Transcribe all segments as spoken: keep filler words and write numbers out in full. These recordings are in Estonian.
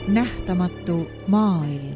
Nähtamatu maailm.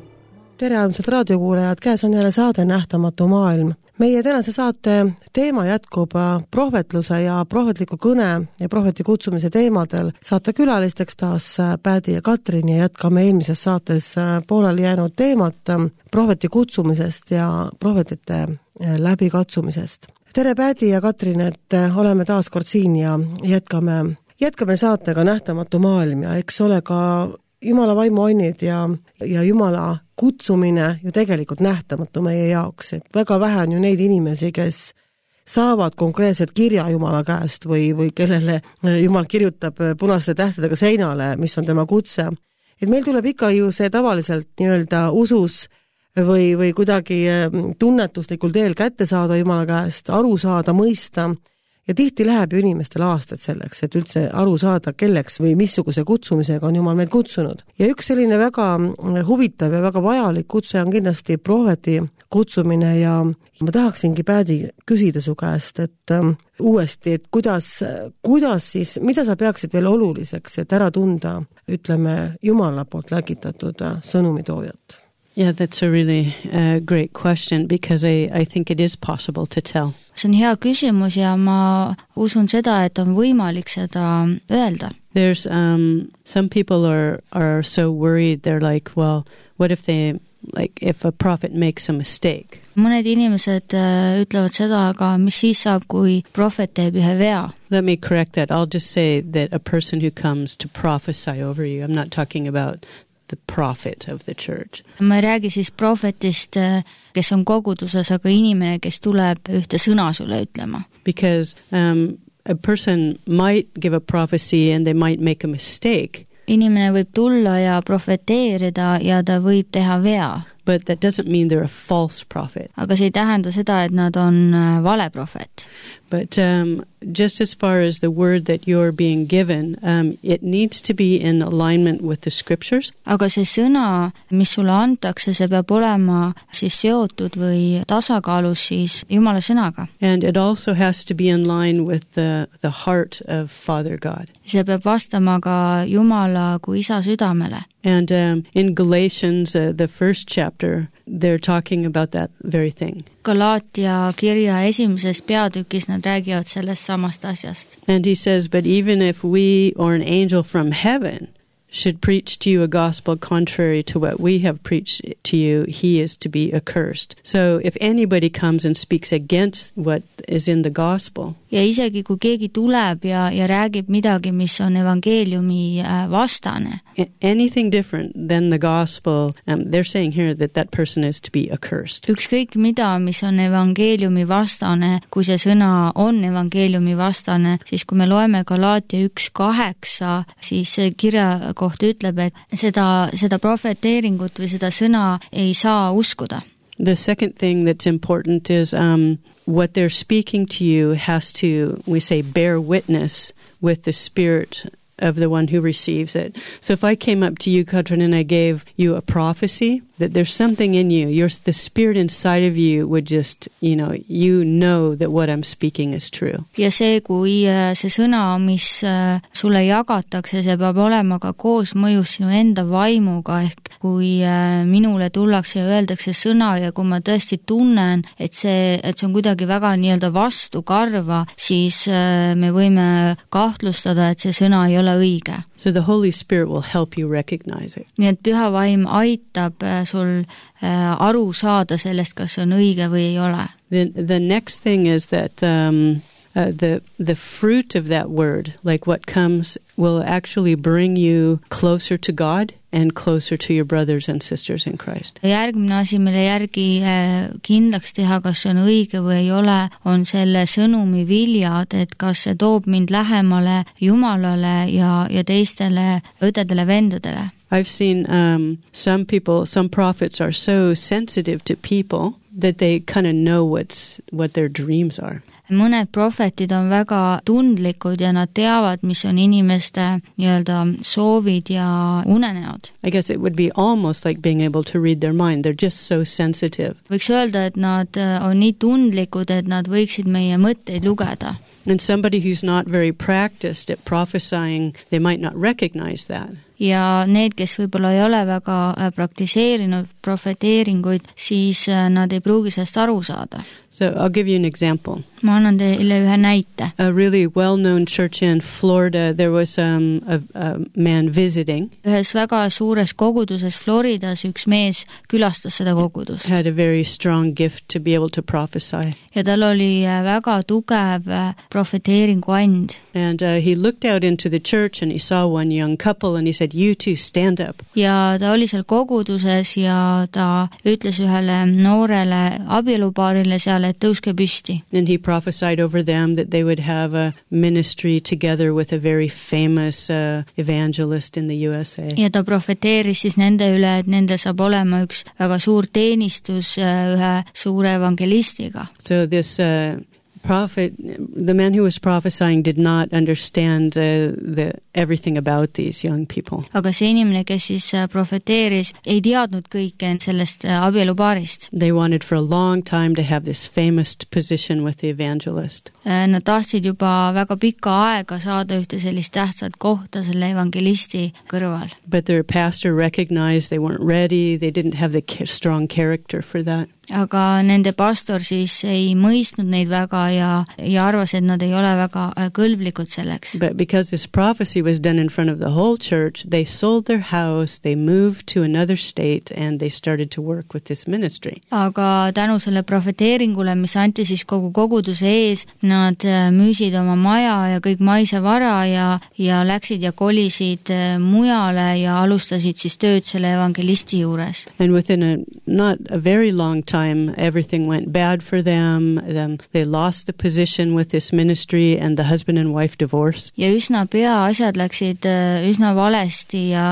Tere armsad raadiokuulajad, käes on jälle saade Nähtamatu maailm. Meie tänase saate teema jätkub prohvetluse ja prohvetliku kõne ja prohveti kutsumise teemadel. Saate külalisteks taas Pädi ja Katrin ja jätkame eelmises saates pooleli jäänud teemat prohveti kutsumisest ja prohvetite läbikatsumisest. Tere Pädi ja Katrin, et oleme taas kord siin ja jätkame, jätkame saatega Nähtamatu maailm ja eks ole ka Jumala vaimu onnid ja, ja Jumala kutsumine ju tegelikult nähtamatu meie jaoks, et väga vähe on ju neid inimesi, kes saavad konkreetselt kirja Jumala käest või, või kellele Jumal kirjutab punaste tähtedega seinale, mis on tema kutse. Et meil tuleb ikka ju see tavaliselt nii-öelda usus või, või kuidagi tunnetuslikul teel kätte saada Jumala käest, aru saada, mõista. Ja tihti läheb ju inimestel aastad selleks, et üldse aru saada, kelleks või missuguse kutsumisega on Jumal meid kutsunud. Ja üks selline väga huvitav ja väga vajalik kutse on kindlasti prohveti kutsumine ja ma tahaksingi Pädi küsida su käest, et um, uuesti, et kuidas, kuidas siis, mida sa peaksid veel oluliseks, et ära tunda, ütleme, Jumala poolt läkitatud sõnumitoojat? Yeah, that's a really uh, great question because I, I think it is possible to tell. See on hea küsimus ja ma usun seda, et on võimalik seda öelda. There's um, some people are, are so worried, they're like, well, what if they, like, if a prophet makes a mistake? Mõned inimesed uh, ütlevad seda, aga mis siis saab, kui prohvet teeb ühe vea? Let me correct that. I'll just say that a person who comes to prophesy over you, I'm not talking about the prophet of the church. Ma ei räägi siis prohvetist, kes on koguduses, aga inimene, kes tuleb ühte sõna sulle ütlema. Because um, a person might give a prophecy and they might make a mistake. Inimene võib tulla ja profeteerida ja ta võib teha vea. But that doesn't mean they're a false prophet. Aga see ei tähenda seda, et nad on vale prohvet. But um, just as far as the word that you're being given, um, it needs to be in alignment with the scriptures. Aga see sõna, mis sulle antakse, see peab olema siis seotud või tasakaalus siis Jumala sõnaga. And it also has to be in line with the, the heart of Father God. See peab vastama ka Jumala kui isa südamele. And um, in Galatians, uh, the first chapter, they're talking about that very thing. Galaatia kirja esimeses peatükis nad räägivad sellest samast asjast. And he says, but even if we or an angel from heaven should preach to you a gospel contrary to what we have preached to you, he is to be accursed. So if anybody comes and speaks against what is in the gospel, ja isegi kui keegi tuleb ja, ja räägib midagi, mis on evangeeliumi vastane, anything different than the gospel, um, they're saying here that that person is to be accursed. Ükskõik mida, mis on evangeeliumi vastane, kui see sõna on evangeeliumi vastane, siis kui me loeme Galaatia üks kaheksa, siis kirja kohta ütleb, et seda, seda profeteeringut või seda sõna ei saa uskuda. The second thing that's important is um, what they're speaking to you has to, we say, bear witness with the spirit of the one who receives it. So if I came up to you, Katrin, and I gave you a prophecy, that there's something in you, your, the spirit inside of you would just, you know, you know that what I'm speaking is true. Ja see, kui see sõna, mis sulle jagatakse, see peab olema ka koos mõjus sinu enda vaimuga, ehk kui minule tullakse ja öeldakse sõna ja kui ma tõesti tunnen, et see, et see on kuidagi väga nii-öelda vastukarva, siis me võime kahtlustada, et see sõna ei ole õige. So the Holy Spirit will help you recognize it. Nii et püha vaim aitab sul aru saada sellest, kas see on õige või ei ole. The, the next thing is that um, uh, the, the fruit of that word, like what comes, will actually bring you closer to God and closer to your brothers and sisters in Christ. Järgmine asi, mille järgi kindlaks teha, kas see on õige või ei ole, on selle sõnumi viljad, et kas see toob mind lähemale Jumalale ja, ja teistele õdedele, vendadele. I've seen um, some people, some prophets are so sensitive to people that they kind of know what's, what their dreams are. Mõned prohvetid on väga tundlikud ja nad teavad, mis on inimeste nii-öelda soovid ja unenäod. I guess it would be almost like being able to read their mind. They're just so sensitive. Võiks öelda, et nad on nii tundlikud, et nad võiksid meie mõtteid lugeda. And somebody who's not very practiced at prophesying, they might not recognize that. ja need, kes võib-olla ei ole väga praktiseerinud profeteeringuid, siis nad ei pruugi sellest aru saada. So I'll give you an example. Ma annan teile ühe näite. A really well-known church in Florida, there was um, a, a man visiting. Ühes väga suures koguduses Floridas üks mees külastas seda kogudust. Had a very strong gift to be able to prophesy. Ja tal oli väga tugev profeteeringu and. And uh, he looked out into the church and he saw one young couple and he said, you two stand up. Ja ta oli seal koguduses ja ta ütles ühele noorele abielupaarile seal, et tõuske püsti. And he prophesied over them that they would have a ministry together with a very famous uh, evangelist in the U S A. Ja ta profeteeris siis nende üle, et nendel saab olema üks väga suur teenistus ühe suure evangelistiga. So this uh, prophet, the man who was prophesying did not understand uh, the everything about these young people. Aga see inimene, kes siis profeteeris, ei teadnud kõike sellest abielupaarist. They wanted for a long time to have this famous position with the evangelist. Nad tahtsid juba väga pikka aega saada ühte sellist tähtsat kohta selle evangelisti kõrval. But their pastor recognized they weren't ready, they didn't have the strong character for that. Aga nende pastor siis ei mõistnud neid väga ja, ja arvas, et nad ei ole väga kõlblikud selleks. But because this prophecy was done in front of the whole church, they sold their house, they moved to another state and they started to work with this ministry. Aga tänu selle profeteeringule, mis anti siis kogu koguduse ees, nad müüsid oma maja ja kõik maise vara ja, ja läksid ja kolisid mujale ja alustasid siis tööd selle evangelisti juures. And within a, not a very long time, everything went bad for them. them. They lost the position with this ministry and the husband and wife divorced. Ja üsna pea asjad läksid üsna valesti ja,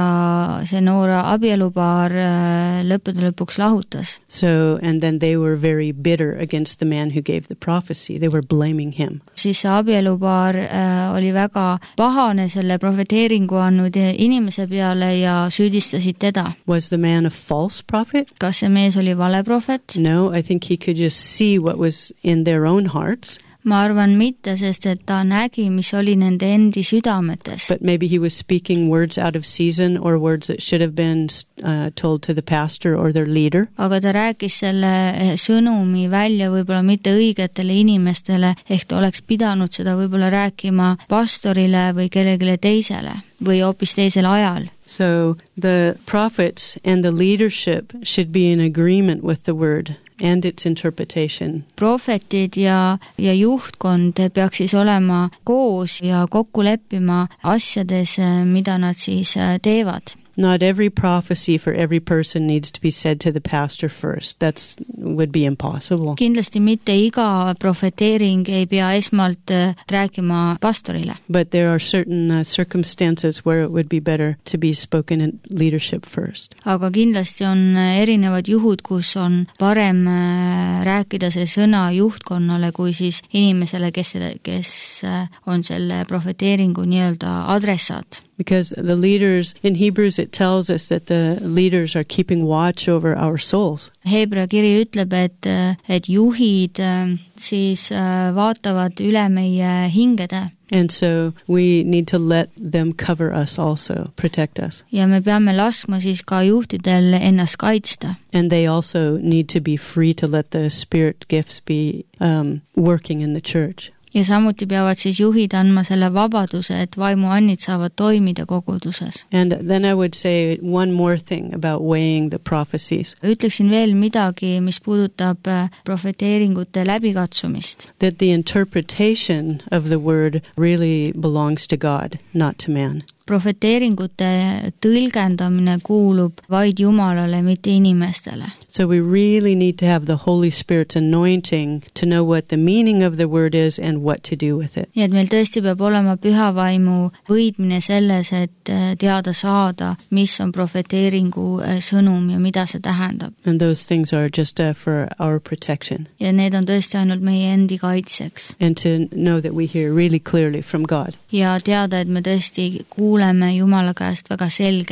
ja see noor abielupaar lõppude lõpuks lahutas. So, and then they were very bitter against the man who gave the prophecy. They were blaming him. Siis see abielupaar äh, oli väga pahane selle profeteeringu andnud inimese peale ja süüdistasid teda. Was the man a false prophet? Kas see mees oli vale prophet? No, I think he could just see what was in their own hearts. Ma arvan mitte, sest et ta nägi, mis oli nende endi südametes. But maybe he was speaking words out of season or words that should have been uh, told to the pastor or their leader. Aga ta rääkis selle sõnumi välja võib-olla mitte õigetele inimestele, ehk ta oleks pidanud seda võib-olla rääkima pastorile või kellelegi teisele või hoopis teisel ajal. So the prophets and the leadership should be in agreement with the word and its interpretation. Prohvetid ja, ja juhtkond peaks siis olema koos ja kokku leppima asjades, mida nad siis teevad. Not every prophecy for every person needs to be said to the pastor first. That would be impossible. Kindlasti mitte iga profeteering ei pea esmalt rääkima pastorile. But there are certain uh, circumstances where it would be better to be spoken in leadership first. Aga kindlasti on erinevad juhud, kus on parem rääkida see sõna juhtkonnale kui siis inimesele, kes, kes on selle profeteeringu nii-öelda adressaat. Because the leaders, in Hebrews it tells us that the leaders are keeping watch over our souls. Hebra kiri ütleb, et, et juhid siis vaatavad üle meie hingede. And so we need to let them cover us also, protect us. Ja me peame laskma siis ka juhtidel ennast kaitsta. And they also need to be free to let the spirit gifts be um, working in the church. Ja samuti peavad siis juhid andma selle vabaduse, et vaimuannid saavad toimida koguduses. And then I would say one more thing about weighing the prophecies. Ütleksin veel midagi, mis puudutab profeteeringute läbikatsumist. That the interpretation of the word really belongs to God, not to man. Profeteeringute tõlgendamine kuulub vaid Jumalale, mitte inimestele. So we really need to have the Holy Spirit's anointing to know what the meaning of the word is and what to do with it. Nii et meil tõesti peab olema püha vaimu võidmine selles, et teada saada, mis on profeteeringu sõnum ja mida see tähendab. And those things are just uh, for our protection. Ja need on tõesti ainult meie endi kaitseks. And to know that we hear really clearly from God. Ja teada, et me tõesti kuuleme Jumala käest väga selgelt.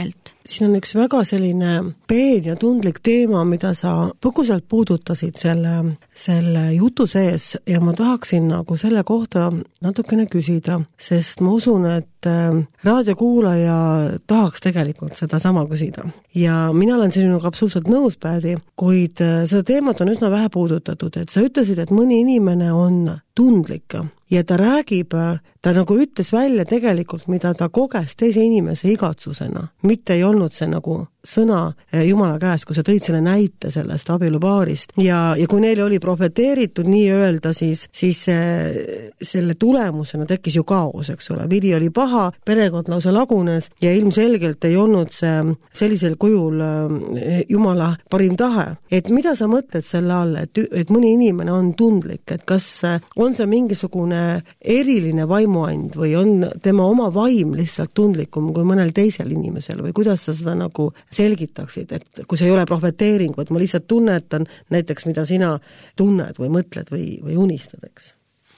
siin on üks väga selline peen ja tundlik teema, mida sa põgusalt puudutasid selle, selle jutu sees ja ma tahaksin nagu selle kohta natukene küsida, sest ma usun, et raadiokuulaja tahaks tegelikult seda sama küsida. Ja mina olen sinuga absoluutselt nõus, Pädi, kuid seda teemat on üsna vähe puudutatud, et sa ütlesid, et mõni inimene on tundlik ja ta räägib, ta nagu ütles välja tegelikult, mida ta koges teise inimese igatsusena. Mitte ei olnud see nagu sõna Jumala käest, kui sa tõid selle näite sellest abielupaarist. Ja, ja kui neile oli profeteeritud nii öelda, siis, siis selle tulemusena tekkis ju kaos, eks ole. Vidi oli paha, perekond lausa lagunes ja ilmselgelt ei olnud see sellisel kujul Jumala parim tahe. Et mida sa mõtled selle all, et, et mõni inimene on tundlik, et kas on see mingisugune eriline vaimuand või on tema oma vaim lihtsalt tundlikum kui mõnel teisel inimesel või kuidas sa seda nagu selgitaksid, et kui see ei ole profeteering, vaid ma lihtsalt tunnetan näiteks, mida sina tunned või mõtled või, või unistad, eks.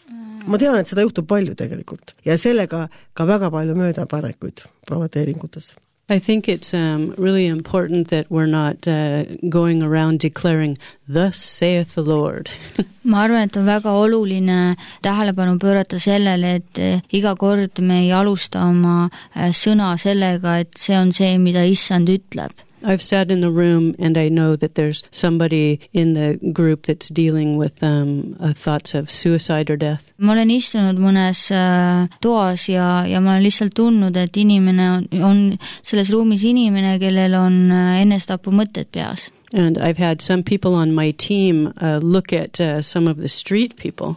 Ma tean, et seda juhtub palju tegelikult ja sellega ka väga palju möödapanekuid profeteeringutes. I think it's um, really important that we're not uh, going around declaring, thus saith the Lord. ma arvan, et on väga oluline tähelepanu pöörata sellele, et iga kord me ei alusta oma sõna sellega, et see on see, mida Issand ütleb. I've sat in a room and I know that there's somebody in the group that's dealing with um, uh, thoughts of suicide or death. Ma olen istunud mõnes äh, toas ja, ja ma olen lihtsalt tundnud, et inimene on, on selles ruumis inimene, kellel on äh, ennestapu mõtted peas. And I've had some people on my team uh, look at uh, some of the street people.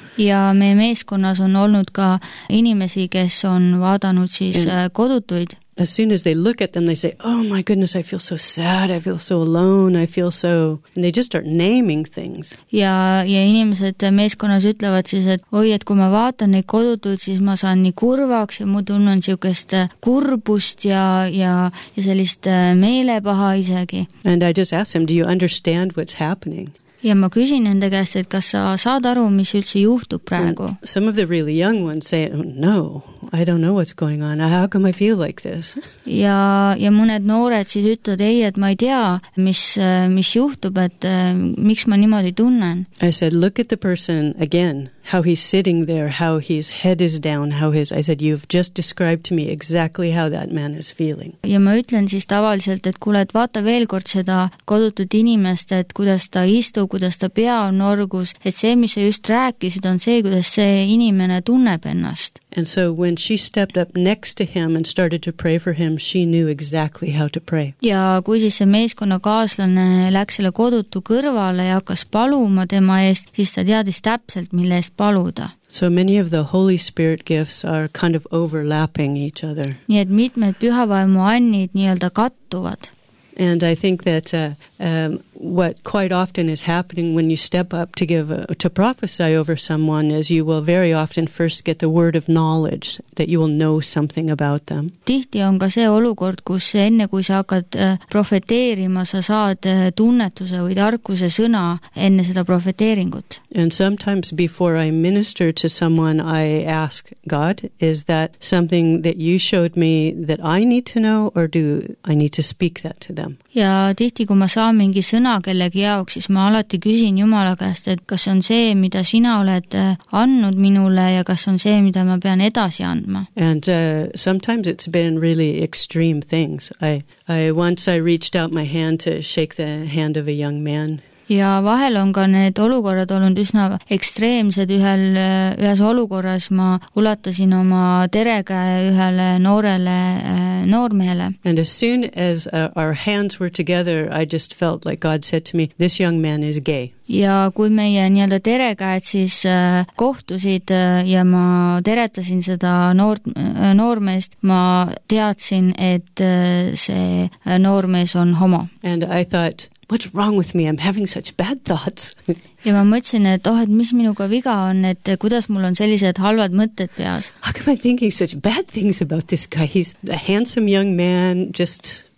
Ja meie meeskonnas on olnud ka inimesi, kes on vaadanud siis äh, kodutuid. As soon as they look at them, they say, oh my goodness, I feel so sad, I feel so alone, I feel so... And they just start naming things. Ja, ja inimesed meeskonnas ütlevad siis, et oi, et kui ma vaatan neid kodutuid, siis ma saan nii kurvaks ja mu tunnen siukest kurbust ja, ja, ja sellist meelepaha isegi. And I just ask them, do you understand what's happening? Ja ma küsin nende käest, et kas sa saad aru, mis üldse juhtub praegu? And some of the really young ones say, oh, no, I don't know what's going on. How come I feel like this? Ja, ja mõned noored siis ütlevad, ei, et ma ei tea, mis, mis juhtub, et miks ma niimoodi tunnen. I said, look at the person again, how he's sitting there, how his head is down, how his... I said, you've just described to me exactly how that man is feeling. Ja ma ütlen siis tavaliselt, et kuule, et vaata veel kord seda kodutut inimest, et kuidas ta istub, kuidas ta pea on orgus, et see, mis sa just rääkisid, on see, kuidas see inimene tunneb ennast. And so when she stepped up next to him and started to pray for him, she knew exactly how to pray. Ja kui siis see meeskonnakaaslane läks selle kodutu kõrvale ja hakkas paluma tema eest, siis ta teadis täpselt, mille eest paluda. So many of the Holy Spirit gifts are kind of overlapping each other. Nii et mitmed pühavaimu annid nii-öelda kattuvad. And I think that uh, um, what quite often is happening when you step up to give a, to prophesy over someone is you will very often first get the word of knowledge that you will know something about them. Tihti on ka see olukord, kus enne kui sa hakkad profeteerima, sa saad tunnetuse või tarkuse sõna enne seda profeteeringut. And sometimes before I minister to someone, I ask God, is that something that you showed me that I need to know, or do I need to speak that to them? Ja tihti, kui ma saan mingi sõna kellegi jaoks, siis ma alati küsin Jumala käest, et kas on see, mida sina oled andnud minule ja kas on see, mida ma pean edasi andma. And uh, sometimes it's been really extreme things. I, I once I reached out my hand to shake the hand of a young man. Ja vahel on ka need olukorrad olnud üsna ekstreemsed. Ühel, ühes olukorras ma ulatasin oma terekäe ühele noorele noormehele. And as soon as uh, our hands were together, I just felt like God said to me, this young man is gay. Ja kui meie nii-öelda terekäed siis äh, kohtusid äh, ja ma teretasin seda noort, äh, noormeest, ma teadsin, et äh, see noormees on homo. And I thought, what's wrong with me? I'm having such bad thoughts. Ja ma mõtlesin, et oh, et mis minuga viga on, et kuidas mul on sellised halvad mõtted peas. How come I thinking such bad things about this guy? He's a handsome young man, just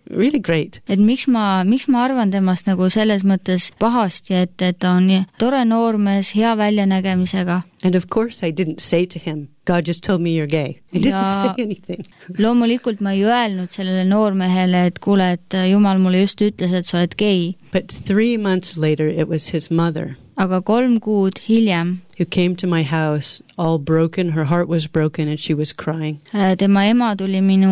really great. Et miks ma, miks ma arvan temast nagu selles mõttes pahasti, et, et ta on tore noormees, hea väljanägemisega. And of course I didn't say to him, God just told me you're gay. I didn't ja say anything. loomulikult ma ei öelnud sellele noormehele, et kuule, et Jumal mulle just ütles, et sa oled gei. But three months later it was his mother. Aga kolm kuud hiljem who came to my house all broken, her heart was broken and she was crying. Tema ema tuli minu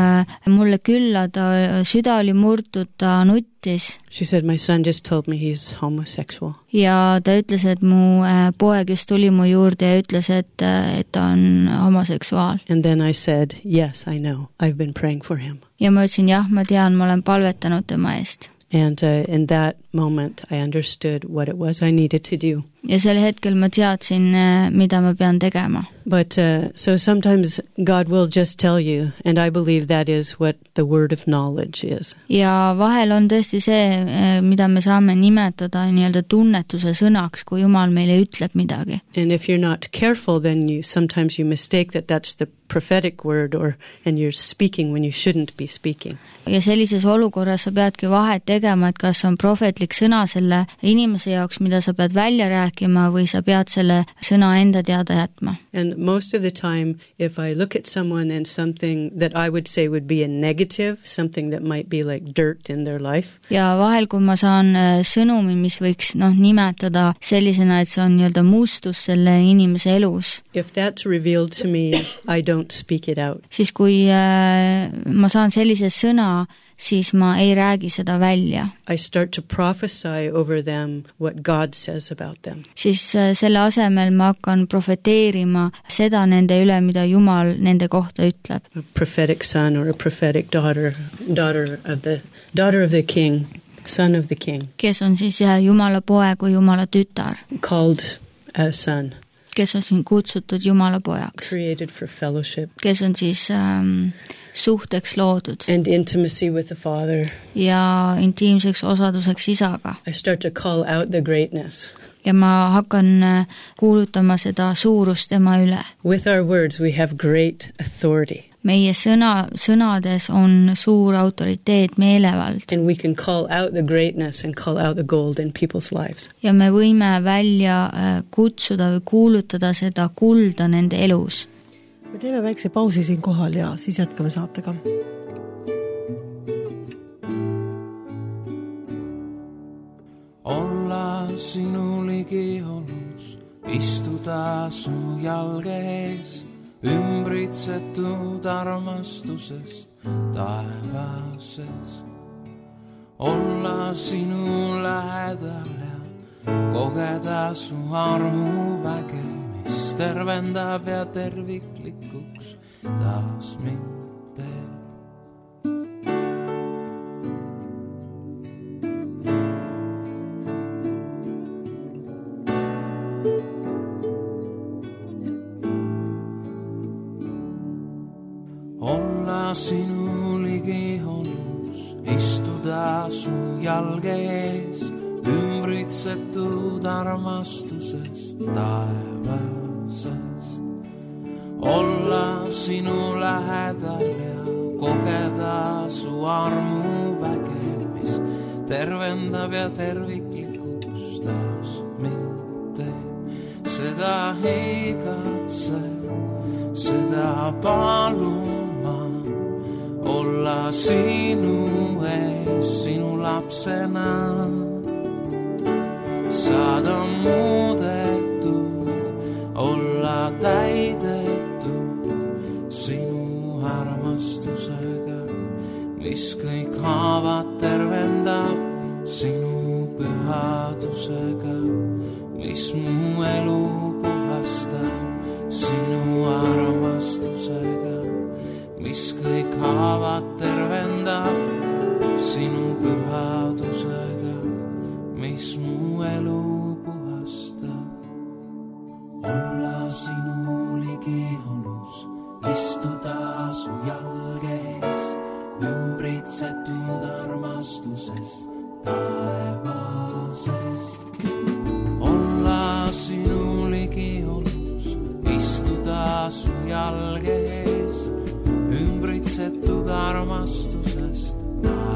mulle külla, ta süda oli murtud, ta nuttis. She said, my son just told me he's homosexual. Ja ta ütles, et mu poeg just tuli mu juurde ja ütles, et, et ta on homoseksuaal. And then I said, yes, I know. I've been praying for him. Ja ma ütlesin, jah, ma tean, ma olen palvetanud tema eest. And uh, in that moment I understood what it was I needed to do. Ja sel hetkel ma teadsin, mida ma pean tegema. But uh, so sometimes God will just tell you, and I believe that is what the word of knowledge is. Ja vahel on tõesti see, mida me saame nimetada nii-öelda tunnetuse sõnaks, kui Jumal meile ütleb midagi. And if you're not careful, then you sometimes you mistake that that's the prophetic word, or and you're speaking when you shouldn't be speaking. Ja sellises olukorras sa peadki vahet tegema, et kas on prohvetlik sõna selle inimese jaoks, mida sa pead välja rääkima, või sa pead selle sõna enda teada jätma. And most of the time, if I look at someone and something that I would say would be a negative, something that might be like dirt in their life. Ja vahel, kui ma saan sõnumi, mis võiks noh, nimetada sellisena, et see on nii-öelda mustus selle inimese elus. If that's revealed to me, I don't speak it out. Siis kui äh, ma saan sellise sõna, siis ma ei räägi seda välja. I start to prophesy over them what God says about them. Siis äh, selle asemel ma hakkan profeteerima seda nende üle, mida Jumal nende kohta ütleb. A prophetic son or a prophetic daughter, daughter of the daughter of the king, son of the king. Kes on siis Jumala poeg või Jumala tütar. Called a son. Kes on siin kutsutud Jumala pojaks. Created for fellowship. Kes on siis ähm, suhteks loodud. And intimacy with the Father. Ja intiimseks osaduseks isaga. I start to call out the greatness. Ja ma hakkan kuulutama seda suurust tema üle. With our words we have great authority. Meie sõna, sõnades on suur autoriteet, meelevald. And we can call out the greatness and call out the gold in people's lives. Ja me võime välja kutsuda või kuulutada seda kulda nende elus. Me teeme väikse pausi siin kohal ja siis jätkame saatega. Olla sinu ligi olus, istuda su jalge ees, ümbritsetud armastusest, taevasest. Olla sinu lähedal ja kogeda su armu väge, mis tervendab ja terviklikuks taas mind teeb. Sinu ligi olus, istuda su jalge ees, ümbritsetud armastusest, taevasest. Olla sinu lähedal ja kogeda su armu väge, mis tervendab ja terviklikuks taas mind teeb. Seda ei katse, seda palun olla sinu ees, sinu lapsena. Saada muudetud, olla täidetud sinu armastusega, mis kõik haavad tervendab sinu pühadusega, mis mu elu puhastab sinu armastusega, mis kõik haavad tervendab sinu pühadusega, mis mu elu puhastab. Olla sinu ligi olus, istuda su jalge ees, ümbritsetud armastusest, taevasest. Olla sinu ligi olus, istuda su jalge ees, ümbritsetud armastusest.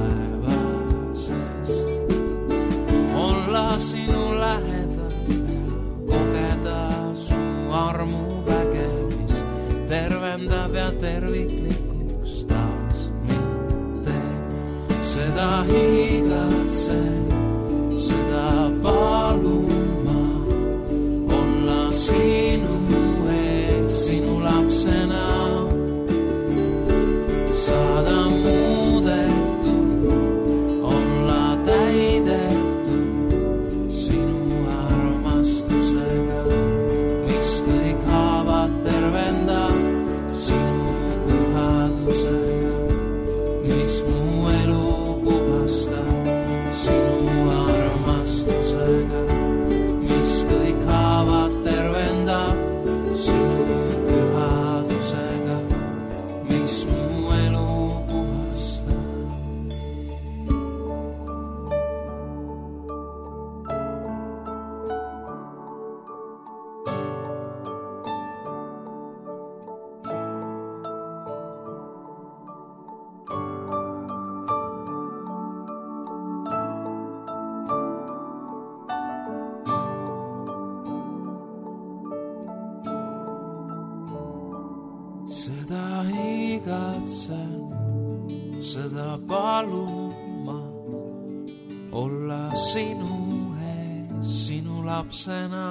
seda igatsen, seda palun ma, olla sinu ees, sinu lapsena, saada muudetud, olla täidetud sinu armastusega, mis kõik haavad tervendab sinu pühadusega, mis mu elu puhastab sinu armastusega, mis kõik haavad tervendab sinu pühadusega, mis mu elu puhastab. Seda igatsen, seda palun ma, olla sinu ees, sinu lapsena,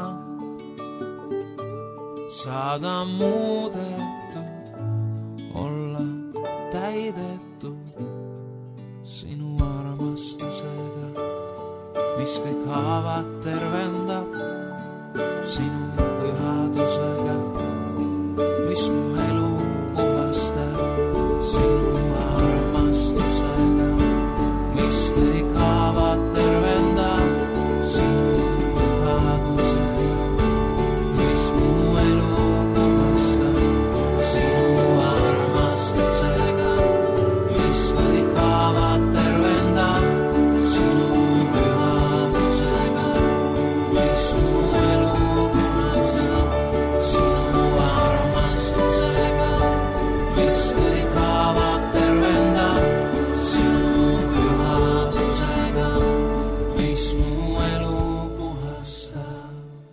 saada muudetud, olla täidetud sinu armastusega, mis kõik haavad tervendab sinu pühadusega, mis mu elu puhastab sinu armastusega, mis kõik haavad tervendab sinu pühadusega, mis mu elu puhastab sinu armastusega, mis kõik haavad tervendab sinu pühadusega, mis mu elu puhastab sinu armastusega, mis kõik haavad tervendab sinu pühadusega, mis mu elu puhastab.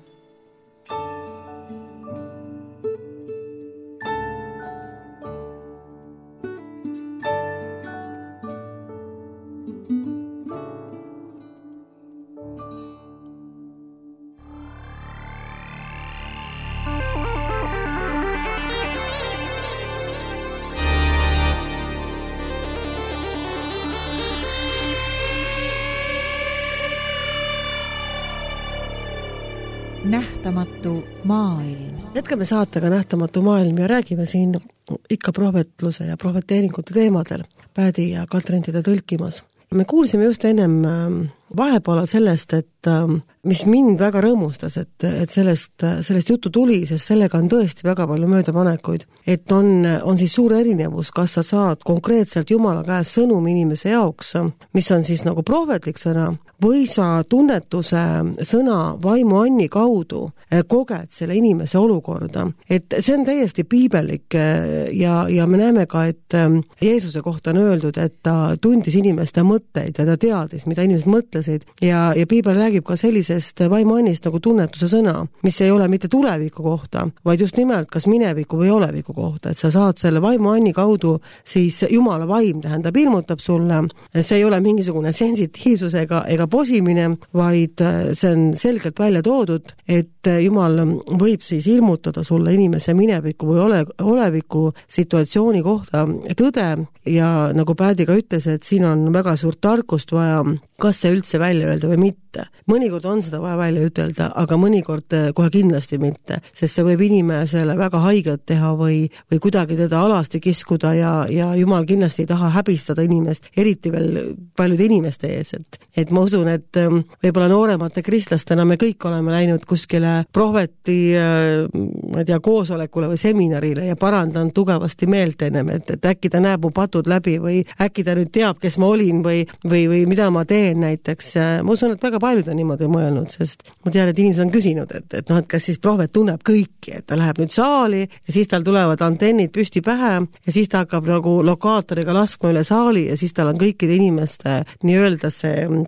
Nähtamatu maailm. Jätkame saatega Nähtamatu maailm ja räägime siin ikka prohvetluse ja prohveteeringute teemadel Päädi ja Katrintide tõlkimas. Me kuulsime just ennem vahepeal sellest, et mis mind väga rõõmustas, et, et sellest, sellest juttu tuli, sest sellega on tõesti väga palju möödapanekuid. Et on, on siis suur erinevus, kas sa saad konkreetselt Jumala käest sõnumi inimese jaoks, mis on siis nagu prohvetlik sõna, või sa tunnetuse sõna vaimu anni kaudu koged selle inimese olukorda. Et see on täiesti piibellik ja, ja me näeme ka, et Jeesuse kohta on öeldud, et ta tundis inimeste mõtteid ja ta teadis, mida inimesed mõtlesid ja, ja piibel räägib ka sellisest vaimu annist nagu tunnetuse sõna, mis ei ole mitte tuleviku kohta, vaid just nimelt kas mineviku või oleviku kohta, et sa saad selle vaimu anni kaudu siis Jumala vaim tähendab, ilmutab sulle, see ei ole mingisugune sensitiivsus ega, ega posimine, vaid see on selgelt välja toodud, et Jumal võib siis ilmutada sulle inimese mineviku või ole, oleviku situatsiooni kohta tõde ja nagu Päädi ka ütles, et siin on väga suurt tarkust vaja, kas see üldse välja öelda või mitte. Mõnikord on seda vaja välja ütelda, aga mõnikord kohe kindlasti mitte, sest see võib inimesele väga haiget teha või, või kuidagi teda alasti kiskuda ja, ja Jumal kindlasti ei taha häbistada inimest, eriti veel paljude inimeste ees. Et, et ma usun, et võib-olla nooremate kristlastena me kõik oleme läinud kuskile prohveti ma ei tea, koosolekule või seminarile ja parandanud tugevasti meelt ennem, et, et äkki ta näeb mu patud läbi või äkki ta nüüd teab, kes ma olin või, või, või mida ma teen näiteks. Ma usun, et väga paljud on niimoodi mõelnud, sest ma tean, et inimesed on küsinud, et, et noh, et kas siis prohvet tunneb kõiki, et ta läheb nüüd saali ja siis tal tulevad antennid püsti pähe ja siis ta hakkab nagu lokaatoriga laskma üle saali ja siis tal on kõikide inimeste nii-öelda see puhas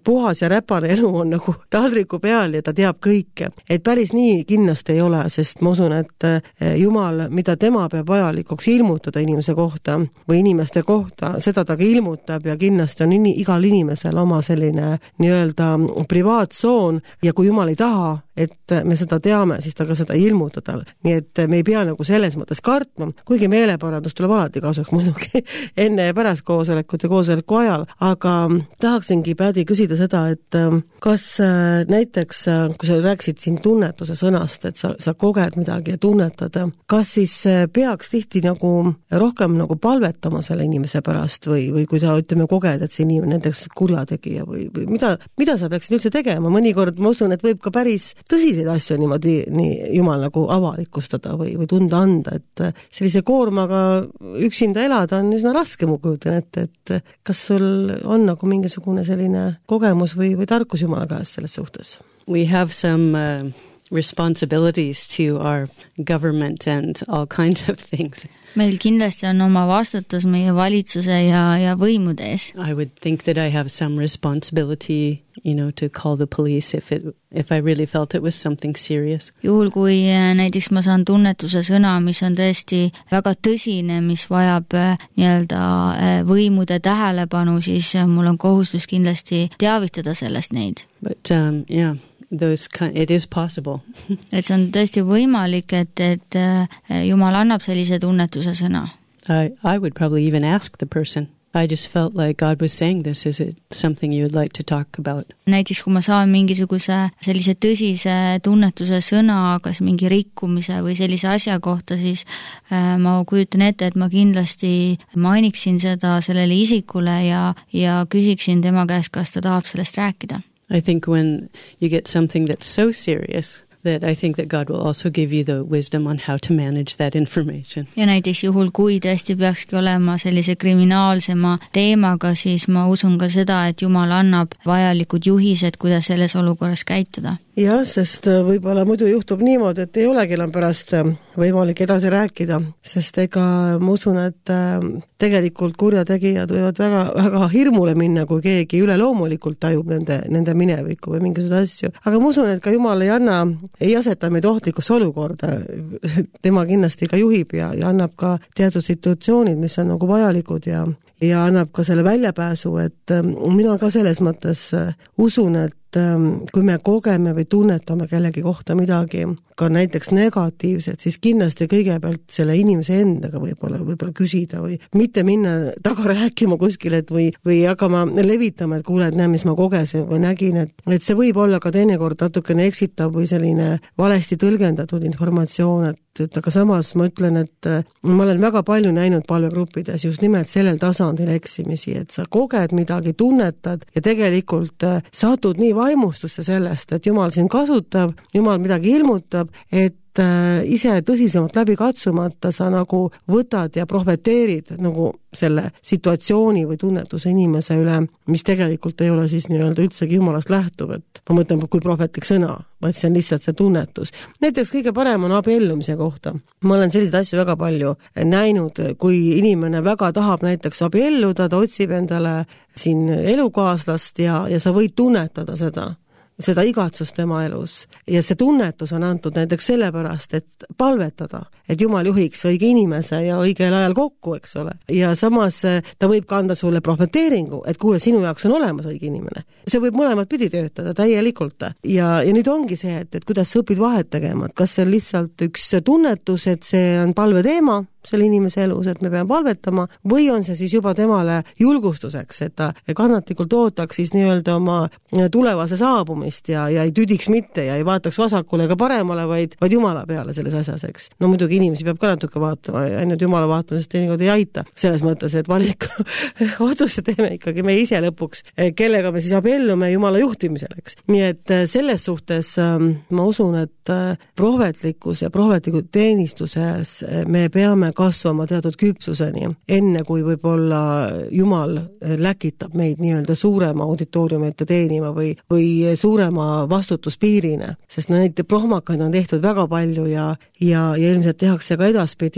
see räpane elu on nagu taldriku peal ja ta teab kõike. Et päris nii kindlasti ei ole, sest ma usun, et Jumal, mida tema peab vajalikuks ilmutada inimese kohta või inimeste kohta, seda ta ka ilmutab ja kindlasti on in- igal inimesel oma selline nii-öelda privaatsoon ja kui Jumal ei taha, et me seda teame, siis ta ka seda ei ilmuta tal. Nii et me ei pea nagu selles mõttes kartma, kuigi meeleparandus tuleb alati kasuks muidugi enne ja pärast koosolekut ja koosoleku ajal, aga tahaksingi Pädi küsida seda, et kas näiteks, kui sa rääksid siin tunnetuse sõnast, et sa, sa koged midagi ja tunnetad, kas siis peaks tihti nagu rohkem nagu palvetama selle inimese pärast või, või kui sa ütleme koged, et see inimene näiteks kurjategija või, või mida, mida sa peaksid üldse tegema? Mõnikord ma usun, et võib ka päris tõsiseid asju niimoodi nii Jumal nagu avalikustada või, või tunda anda, et sellise koormaga üksinda elada on üsna raske, mu kujutan ette, et kas sul on nagu mingisugune selline kogemus või, või tarkus Jumala käest selles suhtes? We have some uh, responsibilities to our government and all kinds of things. Meil kindlasti on oma vastutus meie valitsuse ja, ja võimude ees. I would think that I have some responsibility, you know, to call the police if it, if I really felt it was something serious. Juhul kui näiteks ma saan tunnetuse sõna, mis on tõesti väga tõsine, mis vajab nii-öelda võimude tähelepanu, siis mul on kohustus kindlasti teavitada sellest neid. But um, yeah, those it is possible. Et see on tõesti võimalik, et, et Jumal annab sellise tunnetuse sõna. I, I would probably even ask the person. I just felt like God was saying this. Is it something you would like to talk about? Näiteks kui ma saan mingisuguse sellise tõsise tunnetuse sõna, kas mingi rikkumise või sellise asja kohta, siis äh, ma kujutan ette, et ma kindlasti mainiksin seda sellele isikule ja, ja küsiksin tema käest, kas ta tahab sellest rääkida. I think when you get something that's so serious, that I think that God will also give you the wisdom on how to manage that information. Ja näiteks juhul, kui tõesti peakski olema sellise kriminaalsema teemaga, siis ma usun ka seda, et Jumal annab vajalikud juhised, kuidas selles olukorras käituda. Jah, sest võib-olla muidu juhtub niimoodi, et ei olegi enam pärast võimalik edasi rääkida, sest ega ma usun, et tegelikult kurjategijad võivad väga, väga hirmule minna, kui keegi üleloomulikult tajub nende, nende minevikku või mingisugused asju. Aga ma usun, et ka Jumal ei anna, ei aseta meid ohtlikusse olukorda. Tema kindlasti ka juhib ja, ja annab ka teatud situatsioonid, mis on nagu vajalikud ja, ja annab ka selle väljapääsu, et mina ka selles mõttes usun, et kui me kogeme või tunnetame kellegi kohta midagi, ka näiteks negatiivset, siis kindlasti kõigepealt selle inimese endaga võib-olla, võib-olla küsida või mitte minna taga rääkima kuskile, et või, või hakkama levitama, et kuule, et näe, mis ma kogesin või nägin, et, et see võib olla ka teinekord natukene eksitav või selline valesti tõlgendatud informatsioon, et, et aga samas ma ütlen, et ma olen väga palju näinud palvegruppides just nimelt sellel tasandil eksimisi, et sa koged midagi, tunnetad ja tegelikult satud nii vaimustusse sellest, et Jumal sind kasutab, Jumal midagi ilmutab, et ise tõsisemalt läbi katsumata sa nagu võtad ja profeteerid nagu selle situatsiooni või tunnetuse inimese üle, mis tegelikult ei ole siis nii-öelda üldsegi Jumalast lähtuv, et ma mõtlen, kui prohvetlik sõna, vaid see on lihtsalt see tunnetus. Näiteks kõige parem on abiellumise kohta. Ma olen selliseid asju väga palju näinud, kui inimene väga tahab näiteks abielluda, ta otsib endale siin elukaaslast ja, ja sa võid tunnetada seda. seda igatsust tema elus. Ja see tunnetus on antud näiteks sellepärast, et palvetada, et Jumal juhiks õige inimese ja õigel ajal kokku, eks ole. Ja samas ta võib ka anda sulle profeteeringu, et kuule, sinu jaoks on olemas õige inimene. See võib mõlemad pidi töötada täielikult. Ja, ja nüüd ongi see, et, et kuidas sa õpid vahet tegema, et kas see on lihtsalt üks tunnetus, et see on palve teema, selle inimese elus, et me peame palvetama, või on see siis juba temale julgustuseks, et ta kannatlikult ootaks siis nii-öelda oma tulevase saabumist ja, ja ei tüdiks mitte ja ei vaataks vasakule ega paremale, vaid, vaid Jumala peale selles asjas, eks. No muidugi inimesi peab ka natuke vaatama, ainult Jumala vaatamisest teinekord ei aita. Selles mõttes, et valiku otsuse teeme ikkagi me ise lõpuks, kellega me siis abiellume Jumala juhtimisel, eks. Nii et selles suhtes ma usun, et prohvetlikus ja prohvetliku teenistuses me peame kasvama teatud küpsuseni, enne kui võib-olla Jumal läkitab meid nii-öelda suurema auditooriumite teenima või, või suurema vastutuspiirine, sest neid prohmakaid on tehtud väga palju ja, ja, ja ilmselt tehakse ka edaspidi.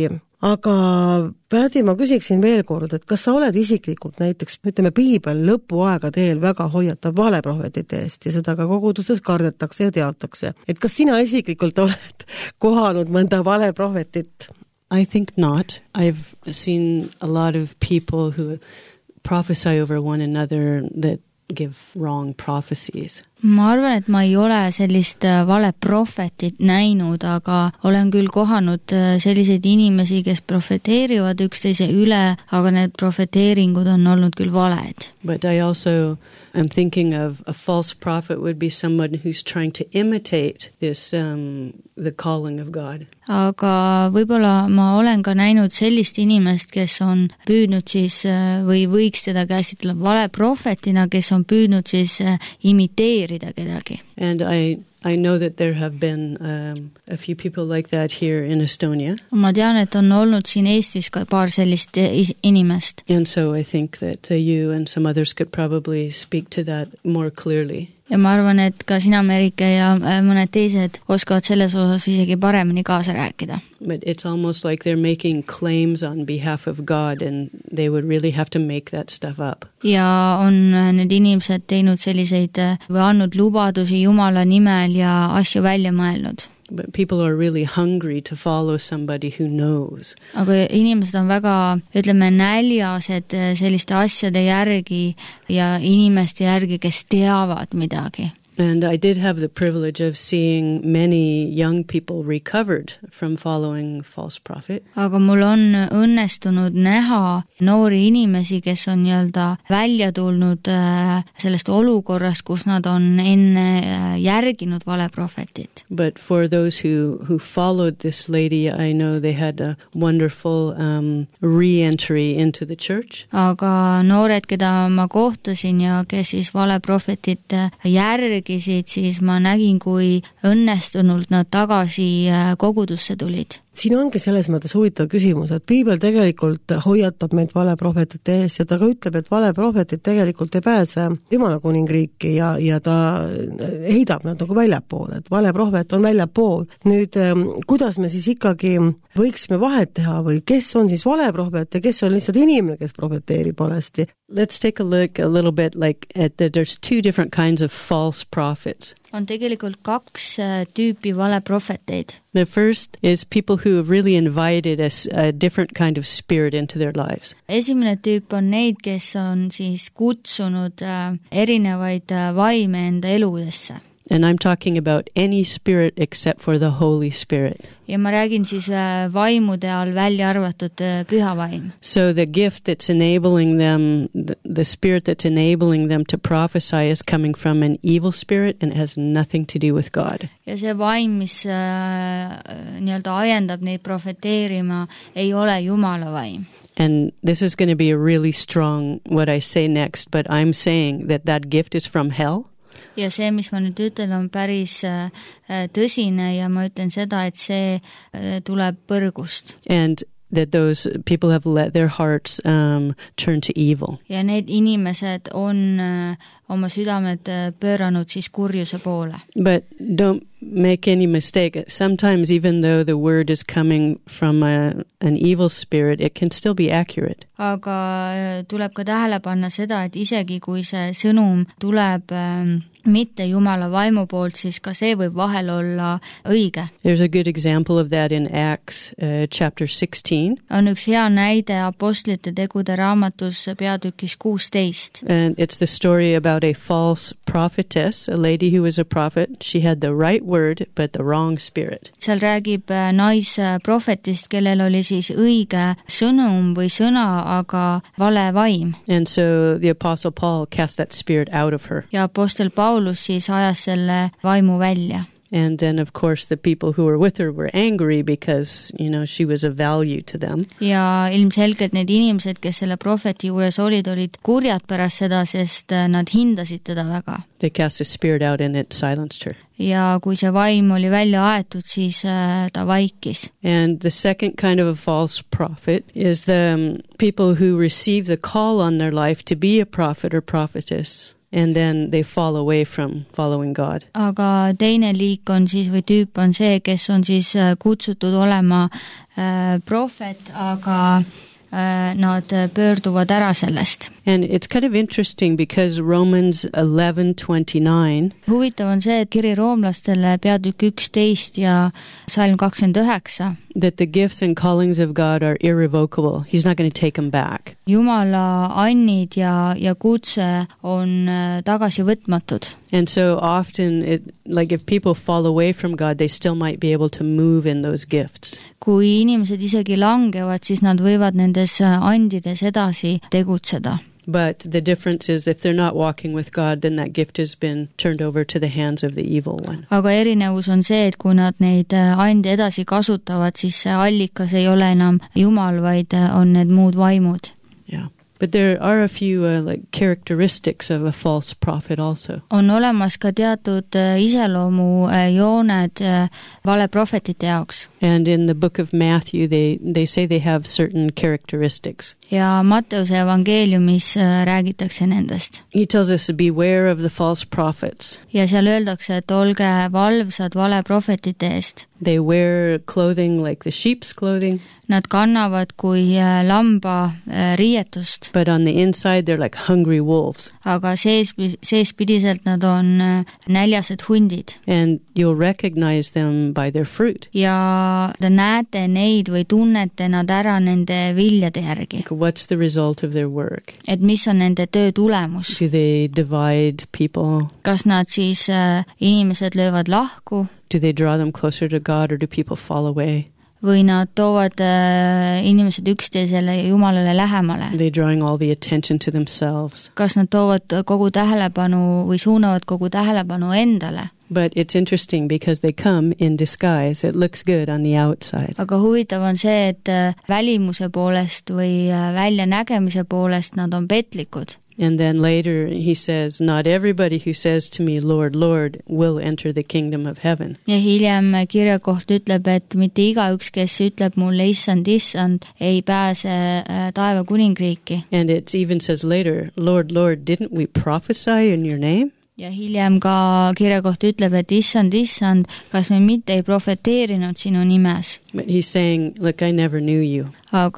aga Pädi, ma küsiksin veel kord, et kas sa oled isiklikult näiteks, ütleme, piibel lõpuaegade eel väga hoiatab valeprohvetite eest ja seda ka kogudustes kardetakse ja teatakse. Et kas sina isiklikult oled kohanud mõnda valeprohvetit? I think not. I've seen a lot of people who prophesy over one another that give wrong prophecies. Ma arvan, et ma ei ole sellist vale prohvetit näinud, aga olen küll kohanud selliseid inimesi, kes profeteerivad üksteise üle, aga need profeteeringud on olnud küll valed. But I also am thinking of a false prophet would be someone who's trying to imitate this, um, the calling of God. Aga võib-olla ma olen ka näinud sellist inimest, kes on püüdnud siis, või võiks teda käsitleda vale prohvetina, kes on püüdnud siis imiteerida kedagi. And I I know that there have been um, a few people like that here in Estonia. Ma tean, et on olnud siin Eestis ka paar sellist inimest. And so I think that uh, you and some others could probably speak to that more clearly. Ja ma arvan, et ka sina, Merike, ja mõned teised oskavad selles osas isegi paremini kaasa rääkida. But it's almost like they're making claims on behalf of God and they would really have to make that stuff up. Ja on need inimesed teinud selliseid või andnud lubadusi Jumala nimel ja asju välja mõelnud. But people are really hungry to follow somebody who knows. Aga inimesed on väga, ütleme, näljased selliste asjade järgi ja inimeste järgi, kes teavad midagi. And I did have the privilege of seeing many young people recovered from following false prophet. Aga mul on õnnestunud näha noori inimesi, kes on nii-öelda välja tulnud sellest olukorrast, kus nad on enne järginud valeprohvetit. But for those who, who followed this lady, I know they had a wonderful um, re-entry into the church. Aga noored, keda ma kohtasin ja kes siis valeprohvetit järgi siis ma nägin, kui õnnestunult nad tagasi kogudusse tulid. Siin ongi selles mõttes huvitav küsimus, et piibel tegelikult hoiatab meid valeprohvetite ees ja ta ka ütleb, et valeprohvetid tegelikult ei pääse Jumala kuningriiki ja, ja ta heidab nad nagu väljapoole, et valeprohvet on väljapool. Nüüd, kuidas me siis ikkagi võiksime vahet teha või kes on siis valeprohvet ja kes on lihtsalt inimene, kes profeteerib valesti? Let's take a look a little bit like at the, there's two different kinds of false prophets. On tegelikult kaks tüüpi valeprohveteid. The first is people who have really invited a, a different kind of spirit into their lives. Esimene tüüp on neid, kes on siis kutsunud erinevaid vaime enda eludesse. And I'm talking about any spirit except for the Holy Spirit. Ja ma räägin siis vaimude all välja arvatud püha vaim. So the gift that's enabling them, the, the spirit that's enabling them to prophesy is coming from an evil spirit and it has nothing to do with God. Ja see vaim, mis äh, nii-öelda ajendab neid profeteerima, ei ole Jumala vaim. And this is going to be a really strong, what I say next, but I'm saying that that gift is from hell. Ja see, mis ma nüüd ütlen, on päris tõsine ja ma ütlen seda, et see tuleb põrgust. And that those people have let their hearts um, turn to evil. Ja need inimesed on oma südamed pööranud siis kurjuse poole. But don't make any mistake. Sometimes even though the word is coming from a, an evil spirit, it can still be accurate. Aga tuleb ka tähele panna seda, et isegi kui see sõnum tuleb ähm, mitte Jumala vaimu poolt, siis ka see võib vahel olla õige. There's a good example of that in Acts uh, chapter sixteen. On üks hea näide apostlite tegude raamatus peatükis kuusteist. And it's the story about a false prophetess, a lady who was a prophet. She had the right word, but the wrong spirit. Seal räägib naisprohvetist, kellel oli siis õige sõnum või sõna, aga vale vaim. And so the apostle Paul cast that spirit out of her. Ja apostel Paulus siis ajas selle vaimu välja. And then, of course, the people who were with her were angry because, you know, she was of value to them. Ja ilmselgelt need inimesed, kes selle prohveti juures olid, olid kurjad pärast seda, sest nad hindasid teda väga. They cast the spirit out and it silenced her. Ja kui see vaim oli välja aetud, siis äh, ta vaikis. And the second kind of a false prophet is the um, people who receive the call on their life to be a prophet or prophetess. and then they fall away from following God. aga teine liik on siis või tüüp on see, kes on siis äh, kutsutud olema äh, prohvet, aga äh, nad pöörduvad ära sellest. And it's kind of interesting because Romans eleven twenty-nine huvitav on see, et kiri roomlastele peatükk üksteist ja salm kakskümmend üheksa, that the gifts and callings of God are irrevocable. He's not going to take them back. Jumala annid ja, ja kutse on äh, tagasivõtmatud. And so often, it, like if people fall away from God, they still might be able to move in those gifts. Kui inimesed isegi langevad, siis nad võivad nendes andides edasi tegutseda. But the difference is if they're not walking with God, then that gift has been turned over to the hands of the evil one. aga erinevus on see, et kui nad neid ande edasi kasutavad, siis see allikas ei ole enam Jumal, vaid on need muud vaimud. Yeah. But there are a few uh, like characteristics of a false prophet also. On olemas ka teatud iseloomu jooned valeprohvetite jaoks. And in the book of Matthew, they, they say they have certain characteristics. Ja Matteuse evangeeliumis räägitakse nendest. He tells us to beware of the false prophets. Ja seal öeldakse, et olge valvsad valeprohvetite eest. They wear clothing like the sheep's clothing. Nad kannavad kui lamba riietust. But on the inside, they're like hungry wolves. Aga sees, seespidiselt nad on näljased hundid. And you'll recognize them by their fruit. Ja te näete neid või tunnete nad ära nende viljade järgi. What's the result of their work? Et mis on nende töö tulemus? Do they divide people? Kas nad siis äh, inimesed löövad lahku? Do they draw them closer to God or do people fall away? Või nad toovad äh, inimesed üksteisele ja Jumalale lähemale? Are they drawing all the attention to themselves? Kas nad toovad kogu tähelepanu või suunavad kogu tähelepanu endale? But it's interesting because they come in disguise. It looks good on the outside. Aga huvitav on see, et välimuse poolest või väljanägemise poolest nad on petlikud. And then later he says, not everybody who says to me, Lord, Lord, will enter the kingdom of heaven. Ja hiljem kirja koht ütleb, et mitte igaüks, kes ütleb mulle issand, issand, ei pääse taeva kuningriiki. And it even says later, Lord, Lord, didn't we prophesy in your name? Ja hiljem ka kirja koht ütleb, et issand, issand, kas me mitte ei profeteerinud sinu nimes? But he's saying, look, I never knew you.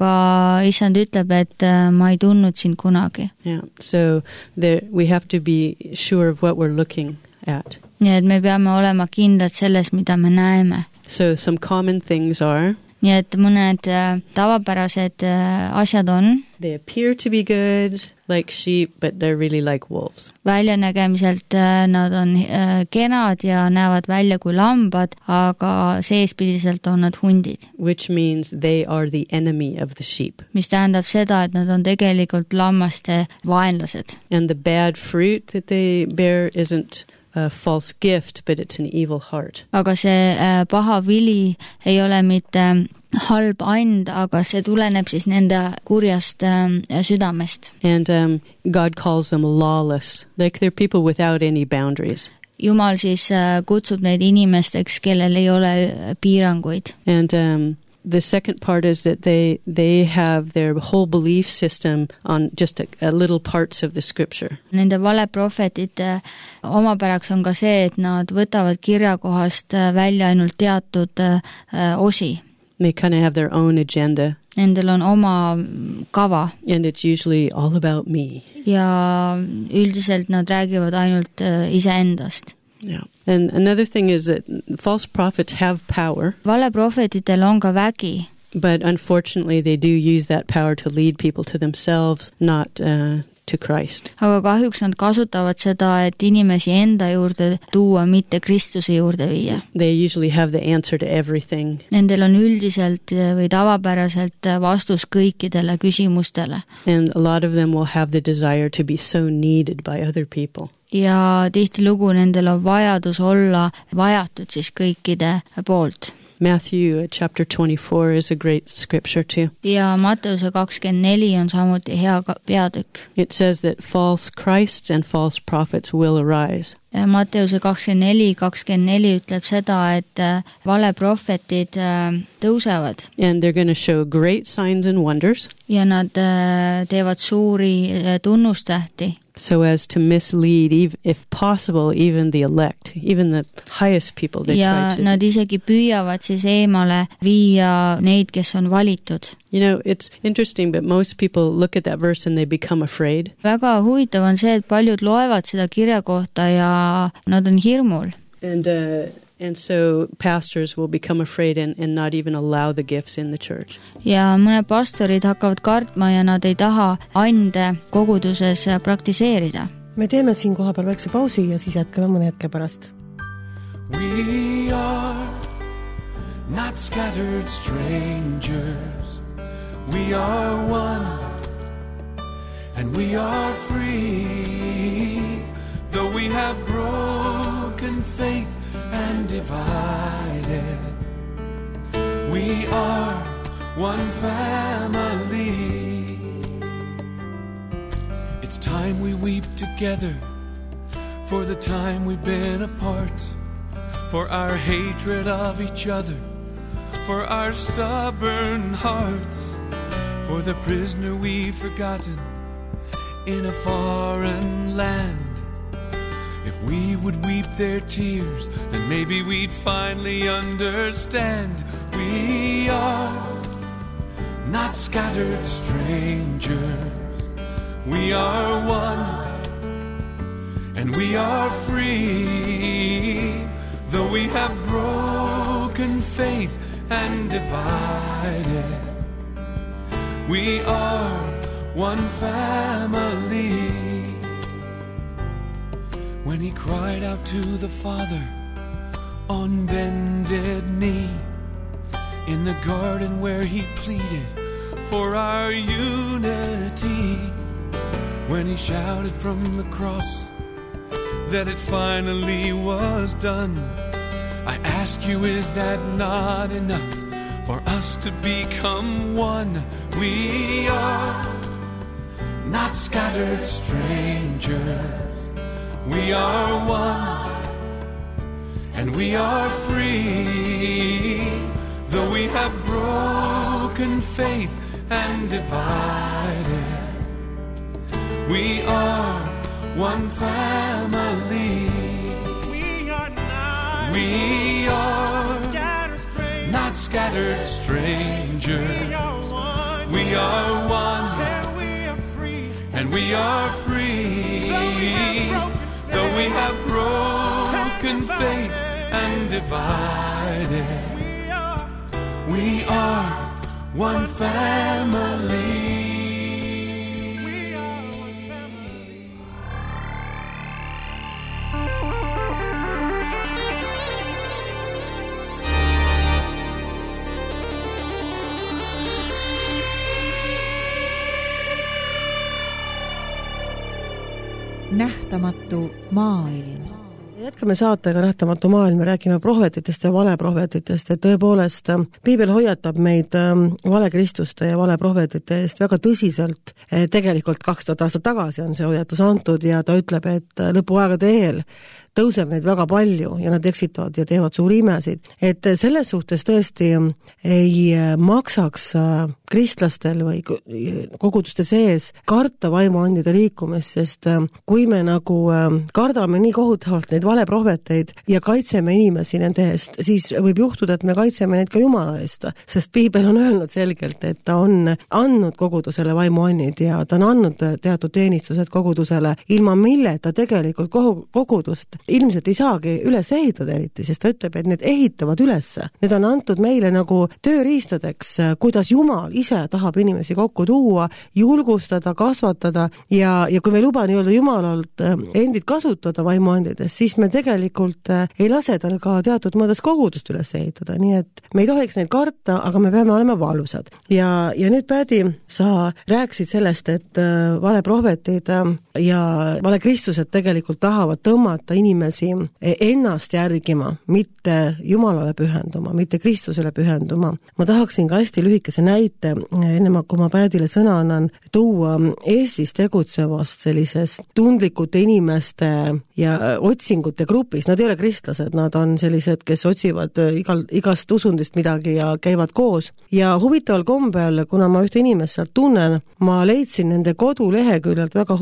Aga issand ütleb, et ma ei tundnud sind kunagi. Yeah, so there, we have to be sure of what we're looking at. Nii et me peame olema kindlad selles, mida me näeme. So some common things are... Nii et mõned tavapärased asjad on... They appear to be good, like sheep, but they're really like wolves. Väljanägemiselt nad on kenad ja näevad välja kui lambad, aga seespidiselt on nad hundid. Which means they are the enemy of the sheep. Mis tähendab seda, et nad on tegelikult lammaste vaenlased. And the bad fruit that they bear isn't a false gift, but it's an evil heart. Aga see paha vili ei ole mitte halb and, aga see tuleneb siis nende kurjast südamest. And um, God calls them lawless, like they're people without any boundaries. Jumal siis kutsub neid inimesteks, kellel ei ole piiranguid. And um, the second part is that they they have their whole belief system on just a, a little parts of the scripture. Nende valeprohvetite omapäraks on ka see, et nad võtavad kirjakohast välja ainult teatud osi. They kind of have their own agenda. Nendel on oma kava. And it's usually all about me. Ja üldiselt nad räägivad ainult iseendast. Yeah. And another thing is that false prophets have power. Valeprohvetitel on ka vägi. But unfortunately they do use that power to lead people to themselves, not uh, to Christ. Aga kahjuks nad kasutavad seda, et inimesi enda juurde tuua, mitte Kristuse juurde viia. They usually have the answer to everything. Nendel on üldiselt või tavapäraselt vastus kõikidele küsimustele. And a lot of them will have the desire to be so needed by other people. Ja tihtilugu nendel on vajadus olla vajatud siis kõikide poolt. Matthew chapter twenty-four is a great scripture too. Ja Matteuse kakskümmend neli on samuti hea peatükk. It says that false Christs and false prophets will arise. Matteuse kakskümmend neli, kakskümmend neli ütleb seda, et valeprohvetid tõusevad. And they're going to show great signs and wonders. Ja nad teevad suuri tunnustähti. so as to mislead, if possible, even the elect, even the highest people they ja try to. Nad isegi püüavad siis eemale viia neid, kes on valitud. You know, it's interesting, but most people look at that verse and they become afraid. Väga huvitav on see, et paljud loevad seda kirja kohta ja nad on hirmul. And uh, and so pastors will become afraid and, and not even allow the gifts in the church. Ja mõned pastorid hakkavad kartma ja nad ei taha ande koguduses praktiseerida. Me teeme siin kohapeal väikse pausi ja siis jätkame mõne hetke pärast. We are not scattered strangers. We are one and we are free. Though we have broken faith and divided, we are one family. It's time we weep together for the time we've been apart, for our hatred of each other, for our stubborn hearts, for the prisoner we've forgotten in a foreign land. If we would weep their tears, then maybe we'd finally understand. We are not scattered strangers. We are one, and we are free. Though we have broken faith and divided, we are one family. When he cried out to the Father on bended knee in the garden where he pleaded for our unity, when he shouted from the cross that it finally was done, I ask you, is that not enough for us to become one? We are not scattered strangers. We are one, and we are free. Though we have broken faith and divided, we are one family. We are not, we are scattered strangers. Not scattered strangers. We are one, we are one, and we are free. And we are free. Though we have broken faith and divided, We are, we are one family. we are one family. Nähtamatu maailm. Jätkame saatega Nähtamatu maailm, me räägime prohvetitest ja valeprohvetitest, et tõepoolest Piibel hoiatab meid valekristuste ja valeprohvetite eest väga tõsiselt. Tegelikult kaks tuhat aastat tagasi on see hoiatus antud ja ta ütleb, et lõpuaegade eel tõuseb neid väga palju ja nad eksitavad ja teevad suuri imesid. Et selles suhtes tõesti ei maksaks kristlastel või koguduste sees karta vaimuandide liikumist, sest kui me nagu kardame nii kohutavalt neid valeprohveteid ja kaitseme inimesi nende eest, siis võib juhtuda, et me kaitseme neid ka Jumala eest, sest Piibel on öelnud selgelt, et ta on andnud kogudusele vaimuannid ja ta on andnud teatud teenistused kogudusele, ilma milleta tegelikult kogudust ilmselt ei saagi üles ehitada eriti, sest ta ütleb, et need ehitavad ülesse. Need on antud meile nagu tööriistadeks, kuidas Jumal ise tahab inimesi kokku tuua, julgustada, kasvatada ja, ja kui me luba nii-öelda Jumalalt endid kasutada vaimuandidest, siis me tegelikult ei lase tal ka teatud mõõdes kogudust üles ehitada, nii et me ei tohiks neid karta, aga me peame olema valusad. Ja, ja nüüd Pädi, sa rääksid sellest, et valeprohvetid ja valekristused tegelikult tahavad tõmmata inimesi ennast järgima, mitte Jumalale pühenduma, mitte Kristusele pühenduma. Ma tahaksin ka hästi lühikese näite, ennem kui ma Pädile sõna annan, tuua Eestis tegutsevast sellisest tundlikute inimeste ja otsingute grupis. Nad ei ole kristlased, nad on sellised, kes otsivad igal, igast usundist midagi ja käivad koos. Ja huvitaval kombel, kuna ma ühte inimest sealt tunnen, ma leidsin nende koduleheküljelt väga huvitava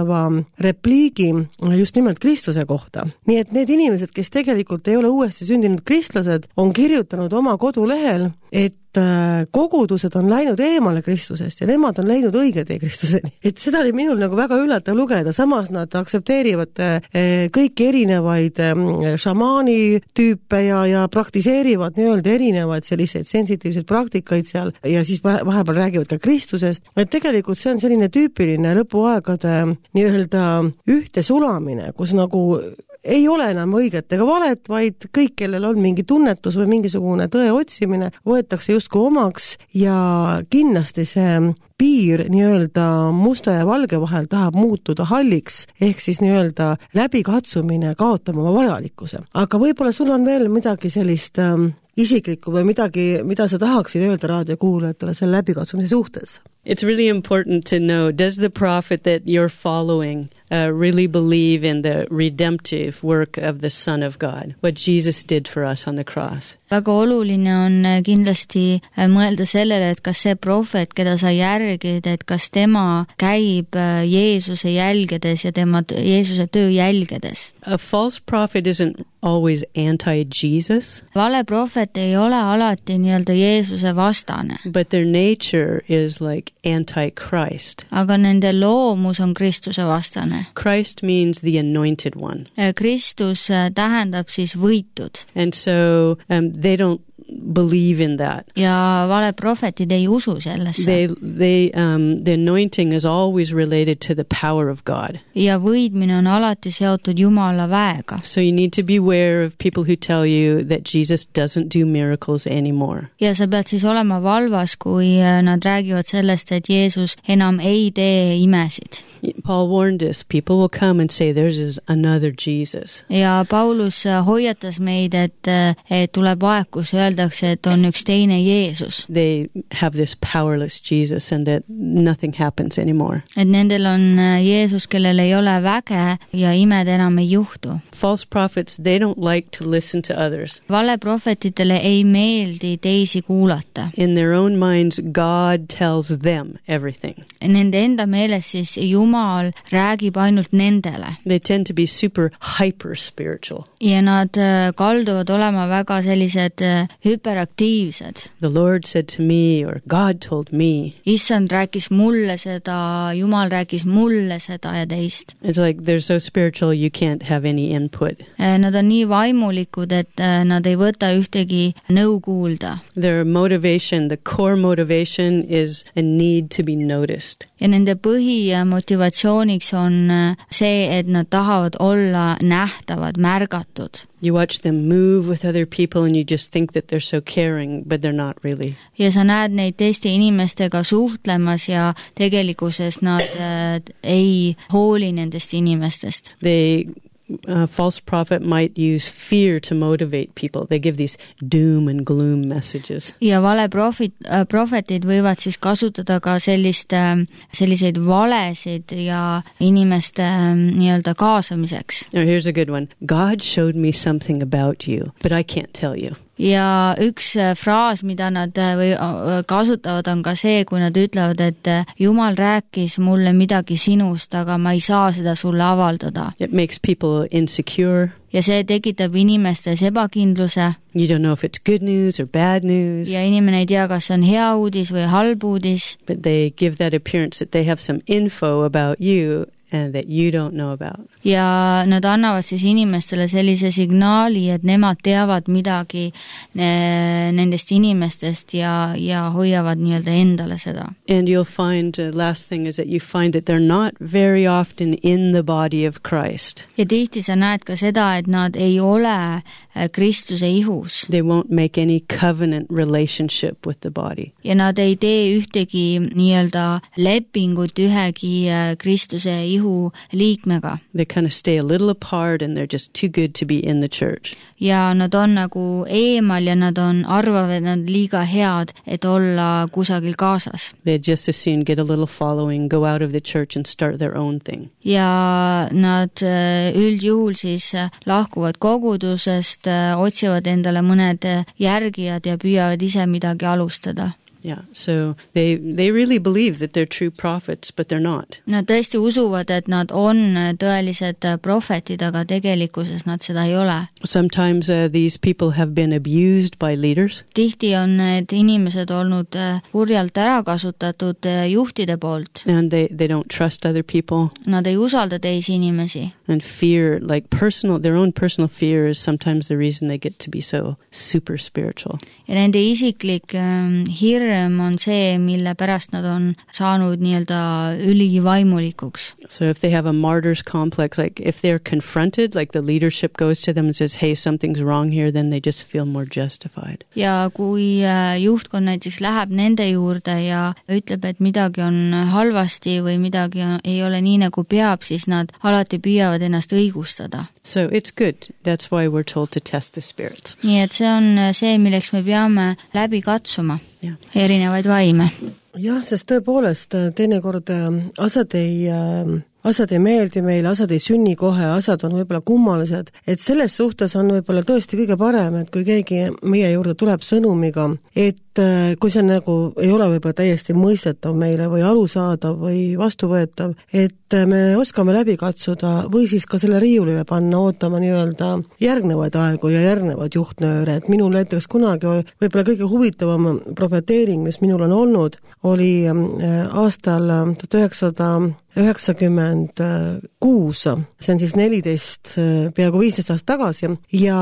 huvitava repliigi just nimelt Kristuse kohta. Nii et need inimesed, kes tegelikult ei ole uuesti sündinud kristlased, on kirjutanud oma kodulehel, et kogudused on läinud eemale Kristusest ja nemad on läinud õige tee Kristuseni. Et seda oli minul nagu väga üllatav lugeda, samas nad aksepteerivad kõiki erinevaid šamaani tüüpe ja, ja praktiseerivad nii-öelda erinevaid selliseid sensitiivseid praktikaid seal ja siis vahepeal räägivad ka Kristusest. Et tegelikult see on selline tüüpiline lõpuaegade nii-öelda ühte sulamine, kus nagu ei ole enam õiget ega valet, vaid kõik, kellel on mingi tunnetus või mingisugune tõe otsimine, võetakse justkui omaks ja kindlasti see piir nii-öelda musta ja valge vahel tahab muutuda halliks, ehk siis nii-öelda läbikatsumine kaotama oma vajalikkuse. Aga võib-olla sul on veel midagi sellist ähm, isiklikku või midagi, mida sa tahaksid öelda raadiokuulajatele selle läbikatsumise suhtes? It's really important to know, does the prophet that you're following uh, really believe in the redemptive work of the Son of God, what Jesus did for us on the cross? Väga oluline on kindlasti mõelda sellele, et kas see prohvet, keda sa järgid, et kas tema käib Jeesuse jälgedes ja tema Jeesuse töö jälgedes. A false prophet isn't always anti-Jesus. Vale prohvet ei ole alati nii-öelda Jeesuse vastane. But their nature is like anti-Christ. Aga nende loomus on Kristuse vastane. Christ means the anointed one. Kristus tähendab siis võitud. And so um, they don't believe in that. Ja vale prohvetid ei usu sellesse. They, they, um, the anointing is always related to the power of God. Ja võidmine on alati seotud Jumala väega. So you need to be aware of people who tell you that Jesus doesn't do miracles anymore. Ja sa pead siis olema valvas, kui nad räägivad sellest, et Jeesus enam ei tee imesid. Paul warned us, people will come and say there's another Jesus. Ja Paulus hoiatas meid, et, et tuleb aeg, kus öeldakse, et on üks teine Jeesus. They have this powerless Jesus and that nothing happens anymore. Et nendel on Jeesus, kellel ei ole väge ja imed enam ei juhtu. False prophets, they don't like to listen to others. Vale prohvetitele ei meeldi teisi kuulata. In their own minds, God tells them everything. Nende enda meeles siis Jumal räägib ainult nendele. They tend to be super hyper spiritual. Ja nad kalduvad olema väga sellised hyperaktiivsed. The Lord said to me or God told me. Issand rääkis mulle seda, Jumal rääkis mulle seda ja teist. It's like they're so spiritual you can't have any input. Nad on nii vaimulikud, et nad ei võta ühtegi nõu kuulda. Their motivation, the core motivation is a need to be noticed. Ja nende põhimotivatsiooniks on see, et nad tahavad olla nähtavad, märgatud. You watch them move with other people and you just think that they're so caring, but they're not really. Ja sa näed neid teiste inimestega suhtlemas ja tegelikuses nad äh, ei hooli nendest inimestest. They A false prophet might use fear to motivate people. They give these doom and gloom messages. Ja vale profit, äh, profetid võivad siis kasutada ka sellist, äh, selliseid valesid ja inimeste äh, nii-öelda kaasamiseks. Now here's a good one. God showed me something about you, but I can't tell you. Ja üks fraas, mida nad või kasutavad, on ka see, kui nad ütlevad, et Jumal rääkis mulle midagi sinust, aga ma ei saa seda sulle avaldada. It makes people insecure. Ja see tekitab inimestes ebakindluse. You don't know if it's good news or bad news. Ja inimene ei tea, kas on hea uudis või halb uudis. But they give that appearance that they have some info about you and that you don't know about. Ja nad annavad siis inimestele sellise signaali, et nemad teavad midagi nendest inimestest ja, ja hoiavad nii-öelda endale seda. And you'll find, uh, last thing is that you find that they're not very often in the body of Christ. Ja tihti sa näed ka seda, et nad ei ole Kristuse ihus. They won't make any covenant relationship with the body. Ja nad ei tee ühtegi nii-öelda lepingut ühegi Kristuse ihu liikmega. They kind of stay a little apart and they're just too good to be in the church. Ja nad on nagu eemal ja nad on, arvavad, et nad liiga head, et olla kusagil kaasas. They just as soon get a little following, go out of the church and start their own thing. Ja nad üldjuhul siis lahkuvad kogudusest, otsivad endale mõned järgijad ja püüavad ise midagi alustada. Yeah, so they they really believe that they're true prophets, but they're not. Nad tõesti usuvad, et nad on tõelised prohvetid, aga tegelikkuses nad seda ei ole. Sometimes uh, these people have been abused by leaders. Tihti on need inimesed olnud kurjalt ära kasutatud juhtide poolt. And they, they don't trust other people. Nad ei usalda teisi inimesi. And fear, like personal, their own personal fear is sometimes the reason they get to be so super spiritual. Ja nende isiklik ähm, hirm on see, mille pärast nad on saanud nii-öelda ülivaimulikuks. So if they have a martyr's complex, like if they're confronted, like the leadership goes to them and says, hey, something's wrong here, then they just feel more justified. Ja kui äh, juhtkond näiteks läheb nende juurde ja ütleb, et midagi on halvasti või midagi ei ole nii nagu peab, siis nad alati püüavad ennast õigustada. So it's good. That's why we're told to test the spirits. Nii et see on see, milleks me peame läbi katsuma Yeah. erinevaid vaime. jah, sest tõepoolest teinekord asjad ei, asjad ei meeldi meile, asjad ei sünni kohe, asjad on võib-olla kummalised, et selles suhtes on võib-olla tõesti kõige parem, et kui keegi meie juurde tuleb sõnumiga, et kui see nagu ei ole võib-olla täiesti mõistetav meile või arusaadav või vastuvõetav, et me oskame läbi katsuda või siis ka selle riiulile panna ootama nii-öelda järgnevaid aegu ja järgnevaid juhtnööre, et minul näiteks kunagi võib-olla kõige huvitavam profeteering, mis minul on olnud, oli aastal tuhat üheksasada üheksakümmend kuus, see on siis neliteist, peaaegu viisteist aastat tagasi ja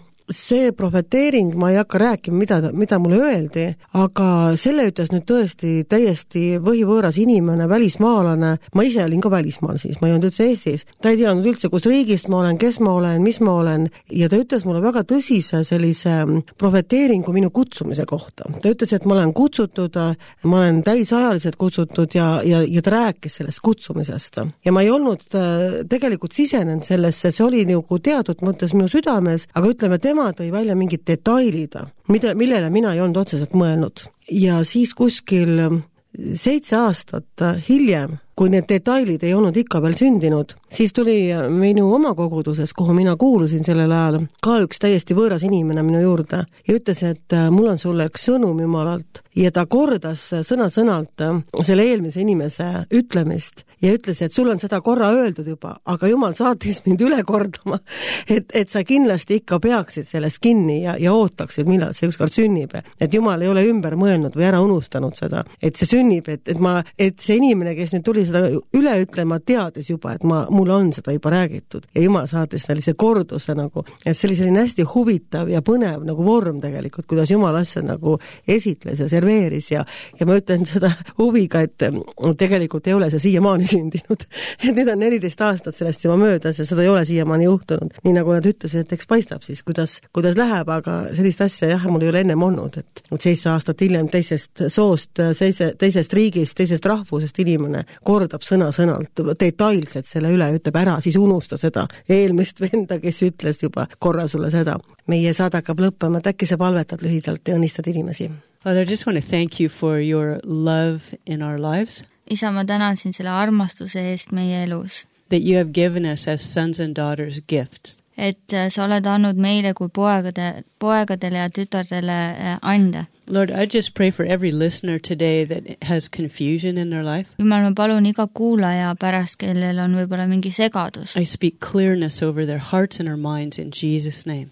see profeteering, ma ei hakka rääkima, mida, mida mulle öeldi, aga selle ütles nüüd tõesti täiesti võhivõõras inimene, välismaalane, ma ise olin ka välismaal siis, ma ei olnud üldse Eestis, ta ei teadnud üldse, kus riigist ma olen, kes ma olen, mis ma olen, ja ta ütles mulle väga tõsise sellise profeteeringu minu kutsumise kohta. Ta ütles, et ma olen kutsutud, ma olen täisajaliselt kutsutud ja, ja, ja ta rääkis sellest kutsumisest. Ja ma ei olnud tegelikult sisenenud sellesse, see oli nagu teatud mõttes minu südames, aga ütleme, tema tõi välja mingid detailid, mida, millele mina ei olnud otseselt mõelnud. Ja siis kuskil seitse aastat hiljem, kui need detailid ei olnud ikka veel sündinud, siis tuli minu oma koguduses, kuhu mina kuulusin sellel ajal, ka üks täiesti võõras inimene minu juurde ja ütles, et mul on sulle üks sõnum Jumalalt ja ta kordas sõna-sõnalt selle eelmise inimese ütlemist ja ütles, et sul on seda korra öeldud juba, aga Jumal saatis mind üle kordama, et, et sa kindlasti ikka peaksid sellest kinni ja, ja ootaksid, millal see ükskord sünnib. Et Jumal ei ole ümber mõelnud või ära unustanud seda, et see sünnib, et, et, ma, et see inimene, kes nüüd tuli seda üle ütlema, teadis juba, et ma, mul on seda juba räägitud ja Jumal saatis sellise korduse nagu, et see oli selline hästi huvitav ja põnev nagu vorm tegelikult, kuidas Jumal asja nagu esitles ja serveeris ja, ja ma ütlen seda huviga, et tegelikult ei ole see siiamaani sündinud. Et nüüd on neliteist aastat sellest juba möödas ja seda ei ole siiamaani juhtunud. Nii nagu nad ütlesid, et eks paistab siis, kuidas, kuidas läheb, aga sellist asja jah, mul ei ole ennem olnud, et, et seitse aastat hiljem teisest soost, seise, teisest riigist, teisest rahvusest inimene kordab sõna-sõnalt detailselt selle üle, ütleb ära, siis unusta seda eelmist venda, kes ütles juba korra sulle seda. Meie saade hakkab lõppema, et äkki sa palvetad lühidalt ja õnnistad inimesi. Father, I just want to thank you for your love in our lives. Isa, ma tänan sind selle armastuse eest meie elus. That you have given us as sons and daughters gifts. Et sa oled andnud meile kui poegade, poegadele ja tütardele anda. Lord, I just pray for every listener today that has confusion in their life. Jumal, ma palun iga kuulaja pärast, kellel on võib-olla mingi segadus. I speak clearness over their hearts and their minds in Jesus' name.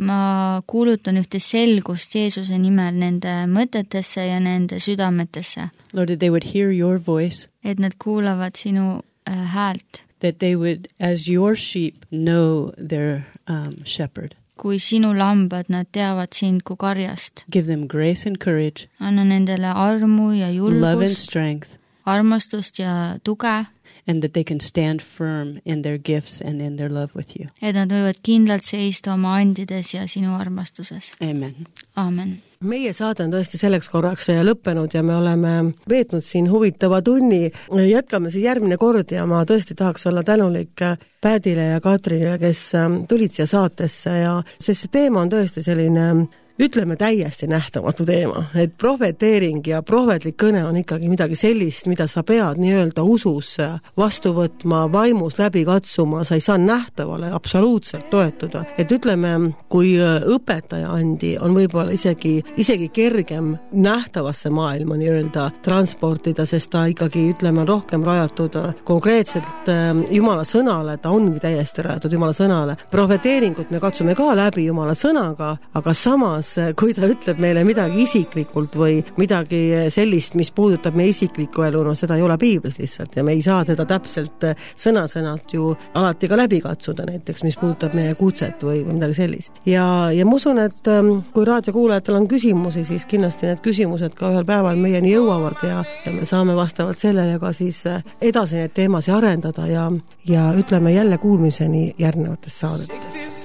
Ma kuulutan ühte selgust Jeesuse nimel nende mõtetesse ja nende südametesse. Lord, that they would hear your voice. Et nad kuulavad sinu äh, häält. That they would, as your sheep, know their um, shepherd. Kui sinu lambad, nad teavad sind kui karjast. Give them grace and courage. Anna nendele armu ja julgust. Love and strength. Armastust ja tuge. And that they can stand firm in their gifts and in their love with you. Et nad võivad kindlalt seista oma andides ja sinu armastuses. Amen. Amen. Meie saade on tõesti selleks korraks lõppenud ja me oleme veetnud siin huvitava tunni. Jätkame siis järgmine kord ja ma tõesti tahaks olla tänulik Pädile ja Katrile, kes tulid siia saatesse ja sest see teema on tõesti selline ütleme täiesti nähtamatu teema, et prohveteering ja prohvetlik kõne on ikkagi midagi sellist, mida sa pead nii-öelda usus vastu võtma, vaimus läbi katsuma, sa ei saa nähtavale absoluutselt toetuda. Et ütleme, kui õpetaja andi on võib-olla isegi, isegi kergem nähtavasse maailma nii-öelda transportida, sest ta ikkagi, ütleme, on rohkem rajatud konkreetselt Jumala sõnale, ta ongi täiesti rajatud Jumala sõnale. Prohveteeringut me katsume ka läbi Jumala sõnaga, aga samas, kui ta ütleb meile midagi isiklikult või midagi sellist, mis puudutab meie isiklikku elu, no seda ei ole piiblis lihtsalt ja me ei saa seda täpselt sõna-sõnalt ju alati ka läbi katsuda, näiteks mis puudutab meie kutset või, või midagi sellist. Ja, ja ma usun, et kui raadiokuulajatel on küsimusi, siis kindlasti need küsimused ka ühel päeval meieni jõuavad ja, ja me saame vastavalt sellele ka siis edasi neid teemasid arendada ja, ja ütleme jälle kuulmiseni järgnevates saadetes.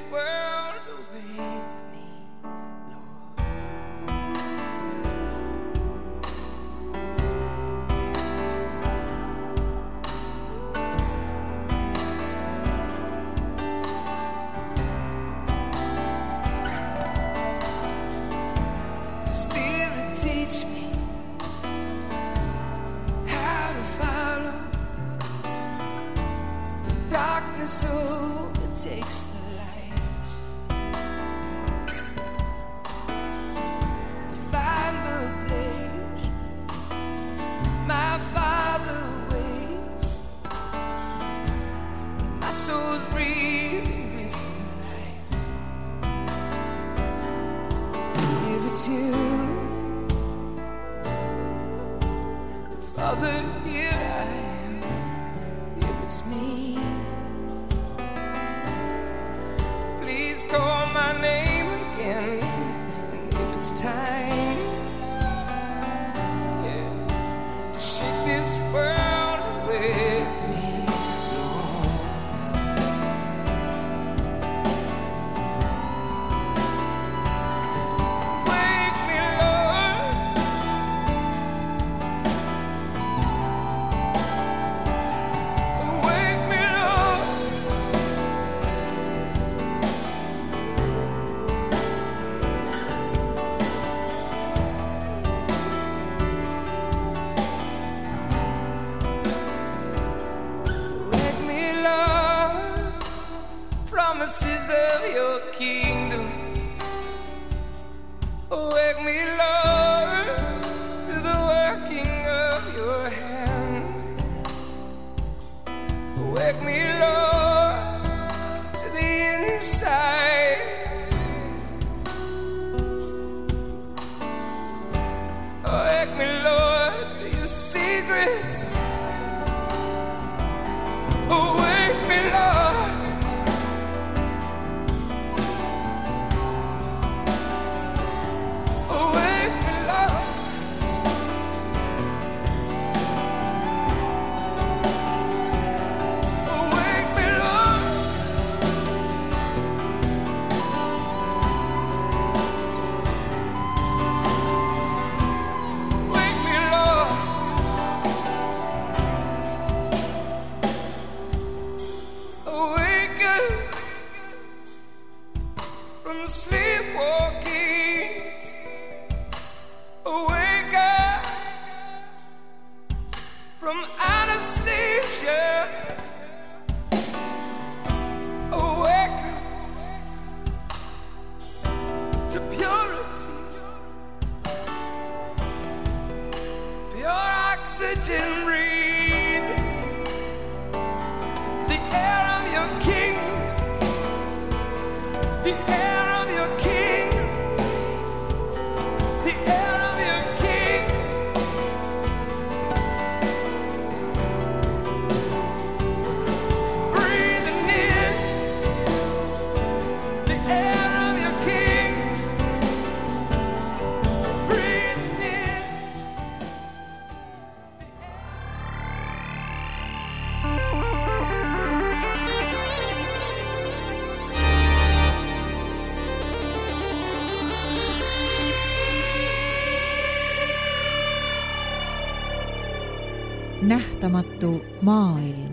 Nähtamatu maailm.